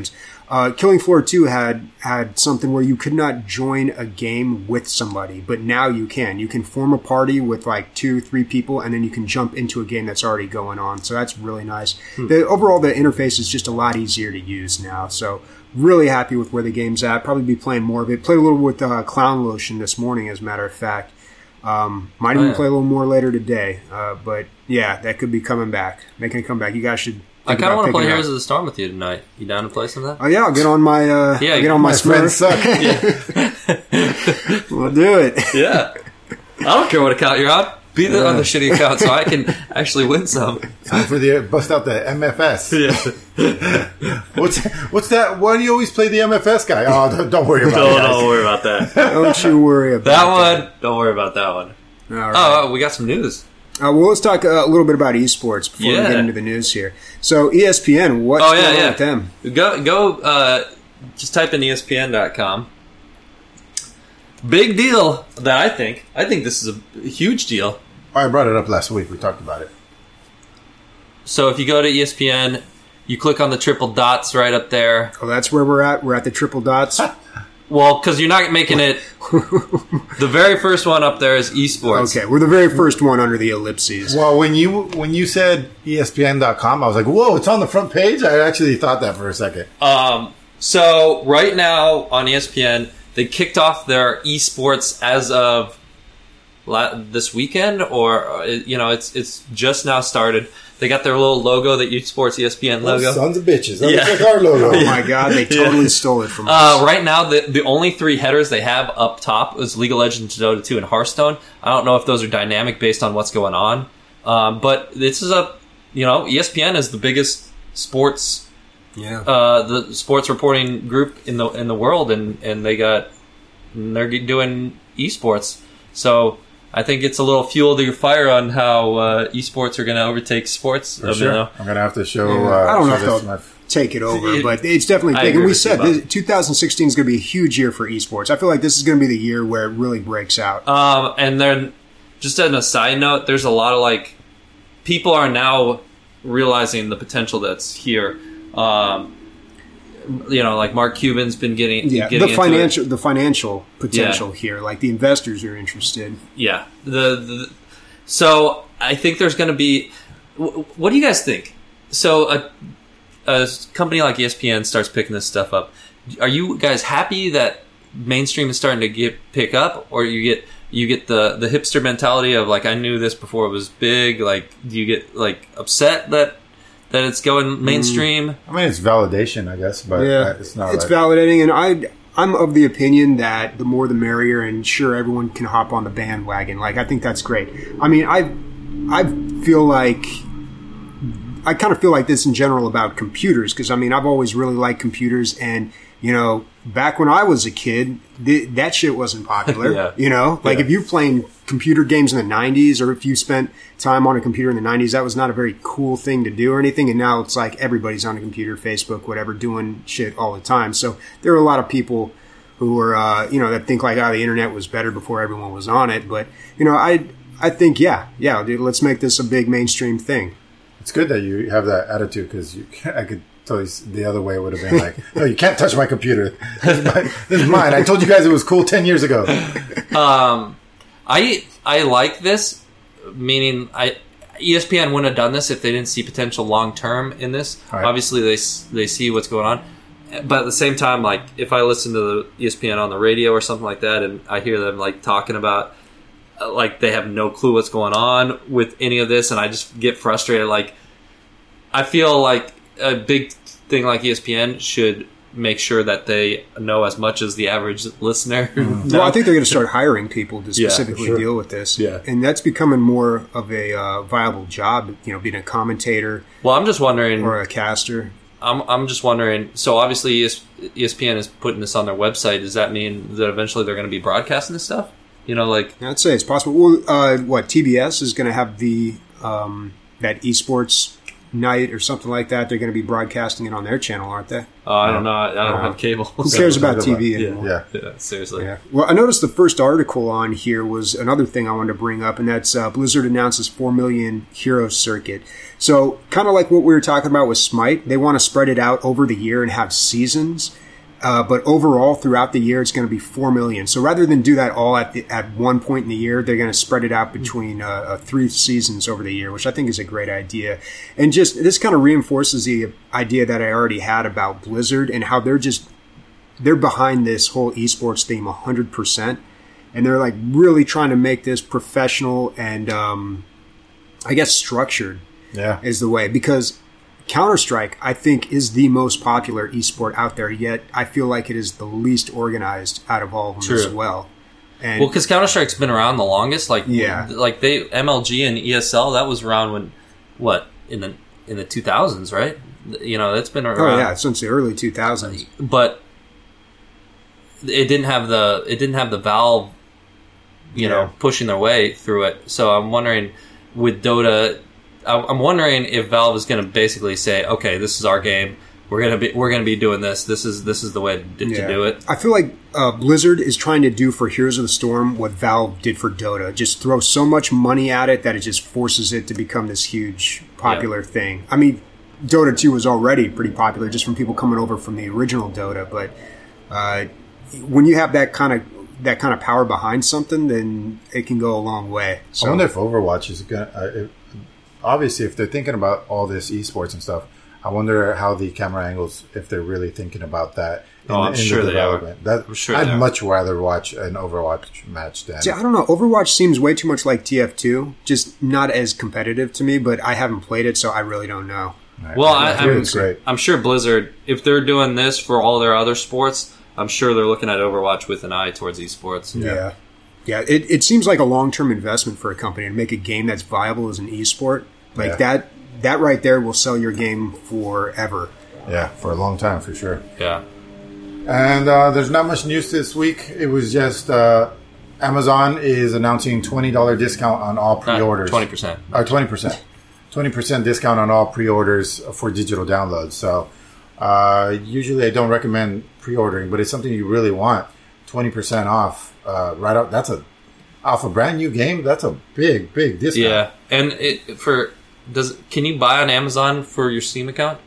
Uh, Killing Floor two had had something where you could not join a game with somebody, but now you can. You can form a party with like two, three people, and then you can jump into a game that's already going on. So that's really nice. Hmm. The, overall, the interface is just a lot easier to use now. So really happy with where the game's at. Probably be playing more of it. Played a little with uh, Clown Lotion this morning, as a matter of fact. Um, might oh, even yeah. play a little more later today. Uh, but yeah, that could be coming back, making a comeback. You guys should. I kind of want to play Heroes of the Storm with you tonight. You down to play some of that? Oh yeah, I'll get on my uh, yeah, I'll get on my, my friends suck. We'll do it. Yeah, I don't care what account you're on. Be the, yeah. on the shitty account so I can actually win some. Time for the bust out the M F S. Yeah. what's what's that? Why do you always play the M F S guy? Oh, don't, don't worry about don't, it. Don't worry about that. Don't you worry about that that one. Don't worry about that one. All right. Oh, we got some news. Uh, well, let's talk uh, a little bit about esports before yeah. we get into the news here. So, E S P N, what's oh, yeah, going yeah. on with them? Go, go. Uh, just type in E S P N dot com. Big deal that I think. I think this is a huge deal. I brought it up last week. We talked about it. So if you go to E S P N, you click on the triple dots right up there. Oh, that's where we're at? We're at the triple dots? Well, because you're not making it... the very first one up there is esports. Okay, we're the very first one under the ellipses. Well, when you when you said E S P N dot com, I was like, whoa, it's on the front page? I actually thought that for a second. Um, so right now on E S P N, they kicked off their esports as of la- this weekend, or, you know, it's it's just now started. They got their little logo, the eSports E S P N logo. Oh, sons of bitches. That yeah. looks like our logo. Oh, my God. They totally yeah. stole it from us. Uh, right now, the, the only three headers they have up top is League of Legends, Dota two, and Hearthstone. I don't know if those are dynamic based on what's going on. Um, but this is a, you know, E S P N is the biggest sports, yeah, uh, the sports reporting group in the in the world, and, and they got, and they're doing esports. So I think it's a little fuel to your fire on how uh, esports are going to overtake sports. For sure. I'm going to have to show. Yeah. Uh, I don't know show if they'll my... take it over, but it's definitely big. And we said this, twenty sixteen is going to be a huge year for esports. I feel like this is going to be the year where it really breaks out. Um, and then, just as a side note, there's a lot of like people are now realizing the potential that's here. Um, you know, like Mark Cuban's been getting yeah getting the financial it. the financial potential yeah. here. Like the investors are interested. Yeah. The, the so I think there's going to be. What do you guys think? So a a company like E S P N starts picking this stuff up. Are you guys happy that mainstream is starting to get pick up, or you get you get the the hipster mentality of like I knew this before it was big? Like, do you get like upset that? That it's going mainstream. I mean, it's validation, I guess, but yeah, it's not. It's like... validating, and I, I'm of the opinion that the more the merrier, and sure, everyone can hop on the bandwagon. Like, I think that's great. I mean, I, I feel like, I kind of feel like this in general about computers, because I mean, I've always really liked computers, and you know, back when I was a kid, th- that shit wasn't popular. yeah. You know, like yeah. if you're playing computer games in the nineties, or if you spent time on a computer in the nineties, that was not a very cool thing to do or anything. And now it's like everybody's on a computer, Facebook, whatever, doing shit all the time. So there are a lot of people who are, uh, you know, that think like, oh, the internet was better before everyone was on it. But, you know, I, I think, yeah, yeah, dude, let's make this a big mainstream thing. It's good that you have that attitude, because you I could totally the other way would have been like, no, you can't touch my computer. This is, my, this is mine. I told you guys it was cool ten years ago. Um, I I like this, meaning I E S P N wouldn't have done this if they didn't see potential long term in this. Right. Obviously, they they see what's going on, but at the same time, like if I listen to the E S P N on the radio or something like that, and I hear them like talking about like they have no clue what's going on with any of this, and I just get frustrated. Like I feel like a big thing like E S P N should make sure that they know as much as the average listener. Mm-hmm. Well, I think they're going to start hiring people to Yeah, specifically sure. deal with this. Yeah. And that's becoming more of a uh, viable job, you know, being a commentator Well, I'm just wondering. or a caster. I'm I'm just wondering. So obviously, E S P N is putting this on their website. Does that mean that eventually they're going to be broadcasting this stuff? You know, like I'd say it's possible. Well, uh, what, T B S is going to have the um, that esports night or something like that, they're going to be broadcasting it on their channel, aren't they? Oh, I don't know. I don't Uh, have cable. Who cares about T V Yeah. anymore? Yeah. Yeah, seriously. Yeah. Well, I noticed the first article on here was another thing I wanted to bring up, and that's uh, Blizzard announces four million hero circuit. So, kind of like what we were talking about with Smite, they want to spread it out over the year and have seasons. Uh, but overall, throughout the year, it's going to be four million. So rather than do that all at the, at one point in the year, they're going to spread it out between uh, uh, three seasons over the year, which I think is a great idea. And just this kind of reinforces the idea that I already had about Blizzard and how they're just they're behind this whole esports theme one hundred percent, and they're like really trying to make this professional and um, I guess structured Yeah. is the way, because Counter-Strike, I think, is the most popular esport out there, yet I feel like it is the least organized out of all of them True. as well. And Well, because Counter Strike's been around the longest. Like, Yeah. like they M L G and E S L, that was around when what in the in the two thousands, right? You know, it's been around. oh yeah, since the early two thousands. But it didn't have the it didn't have the Valve, you Yeah. know, pushing their way through it. So I'm wondering with Dota, I- I'm wondering if Valve is going to basically say, okay, this is our game. We're gonna be we're gonna be doing this. This is this is the way to, to Yeah. do it. I feel like uh, Blizzard is trying to do for Heroes of the Storm what Valve did for Dota. Just throw so much money at it that it just forces it to become this huge popular thing. I mean, Dota two was already pretty popular just from people coming over from the original Dota, but uh, when you have that kind of that kind of power behind something, then it can go a long way. So I wonder if Overwatch is going to... Uh, if- obviously, if they're thinking about all this esports and stuff, I wonder how the camera angles, if they're really thinking about that in, Oh, I'm in sure the they are. development. That, I'm sure I'd they are. much rather watch an Overwatch match than... See, I don't know. Overwatch seems way too much like T F two, just not as competitive to me, but I haven't played it, so I really don't know. Right. Well, I, I hear I'm, it's great. I'm sure Blizzard, if they're doing this for all their other sports, I'm sure they're looking at Overwatch with an eye towards esports. Yeah. Yeah, it, it seems like a long-term investment for a company to make a game that's viable as an esport. Like Yeah. that that right there will sell your game forever. Yeah, for a long time, for sure. Yeah. And uh, there's not much news this week. It was just uh, Amazon is announcing twenty dollars discount on all pre-orders. Twenty percent. Or twenty percent. twenty percent discount on all pre-orders for digital downloads. So uh, usually I don't recommend pre-ordering, but it's something you really want. twenty percent off uh, right out. That's a off a brand new game. That's a big, big discount. Yeah, and it for does can you buy on Amazon for your Steam account?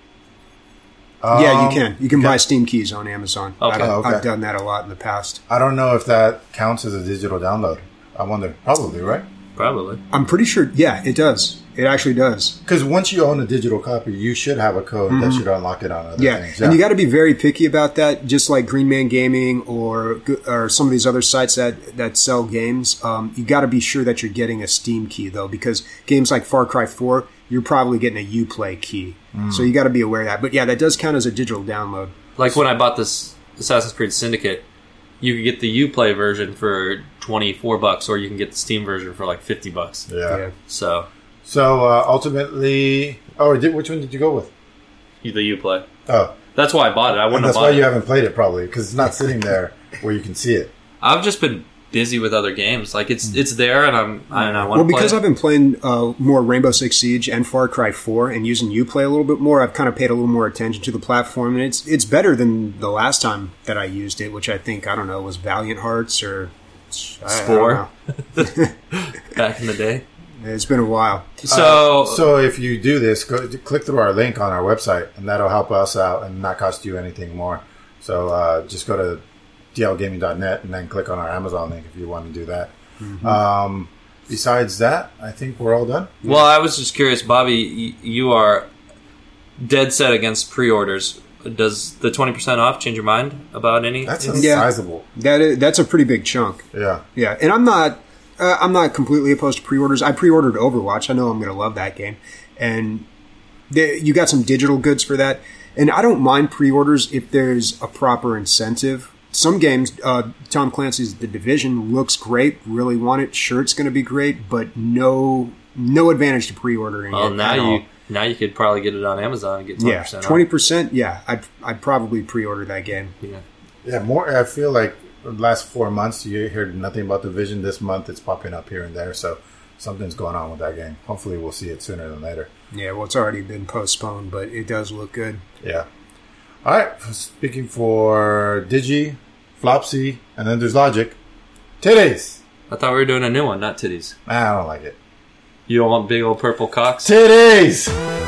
Um, yeah, you can. You can buy Steam keys on Amazon. Okay. I've, Oh, okay. I've done that a lot in the past. I don't know if that counts as a digital download. I wonder. Probably, right? Probably. I'm pretty sure, yeah, it does. It actually does. Because once you own a digital copy, you should have a code that should unlock it on other Mm-hmm. Yeah, things. and you got to be very picky about that. Just like Green Man Gaming or or some of these other sites that that sell games, um, you got to be sure that you're getting a Steam key though, because games like Far Cry four, you're probably getting a Uplay key. So you got to be aware of that. But yeah, that does count as a digital download. Like when I bought this Assassin's Creed Syndicate, you could get the Uplay version for twenty-four bucks, or you can get the Steam version for like fifty bucks. Yeah. Yeah. So So uh, ultimately, oh, did, which one did you go with? the Uplay. Oh, That's why I bought it. I and wouldn't that's have why bought you it. haven't played it probably because it's not sitting there where you can see it. I've just been busy with other games. Like it's it's there, and I'm and I want Well, to play. because it. I've been playing uh, more Rainbow Six Siege and Far Cry four and using Uplay a little bit more, I've kind of paid a little more attention to the platform, and it's it's better than the last time that I used it, which I think, I don't know, was Valiant Hearts or I- I don't Spore. know. back in the day. It's been a while. So, Uh, so if you do this, go, click through our link on our website, and that'll help us out and not cost you anything more. So uh, just go to d l gaming dot net and then click on our Amazon link if you want to do that. Um, besides that, I think we're all done. well, I was just curious, Bobby. y- You are dead set against pre-orders. Does the twenty percent off change your mind about any? That's a Yeah. sizable. That is, that's a pretty big chunk. Yeah. Yeah, and I'm not uh, I'm not completely opposed to pre-orders. I pre-ordered Overwatch. I know I'm going to love that game, and they, you got some digital goods for that. And I don't mind pre-orders if there's a proper incentive. Some games, uh, Tom Clancy's The Division looks great. Really want it. Sure, it's going to be great, but no no advantage to pre-ordering. well, it now at you all. now you could probably get it on Amazon and get twenty yeah percent twenty off. percent. Yeah, I'd I'd probably pre-order that game. Yeah. Yeah, more. I feel like the last four months you heard nothing about Division. This month it's popping up here and there. So something's going on with that game. Hopefully we'll see it sooner than later. Yeah, well, it's already been postponed, but it does look good. Yeah. All right. Speaking for Digi, Flopsy, and then there's Logic. Titties. I thought we were doing a new one, not titties. Nah, I don't like it. You don't want big old purple cocks? Titties.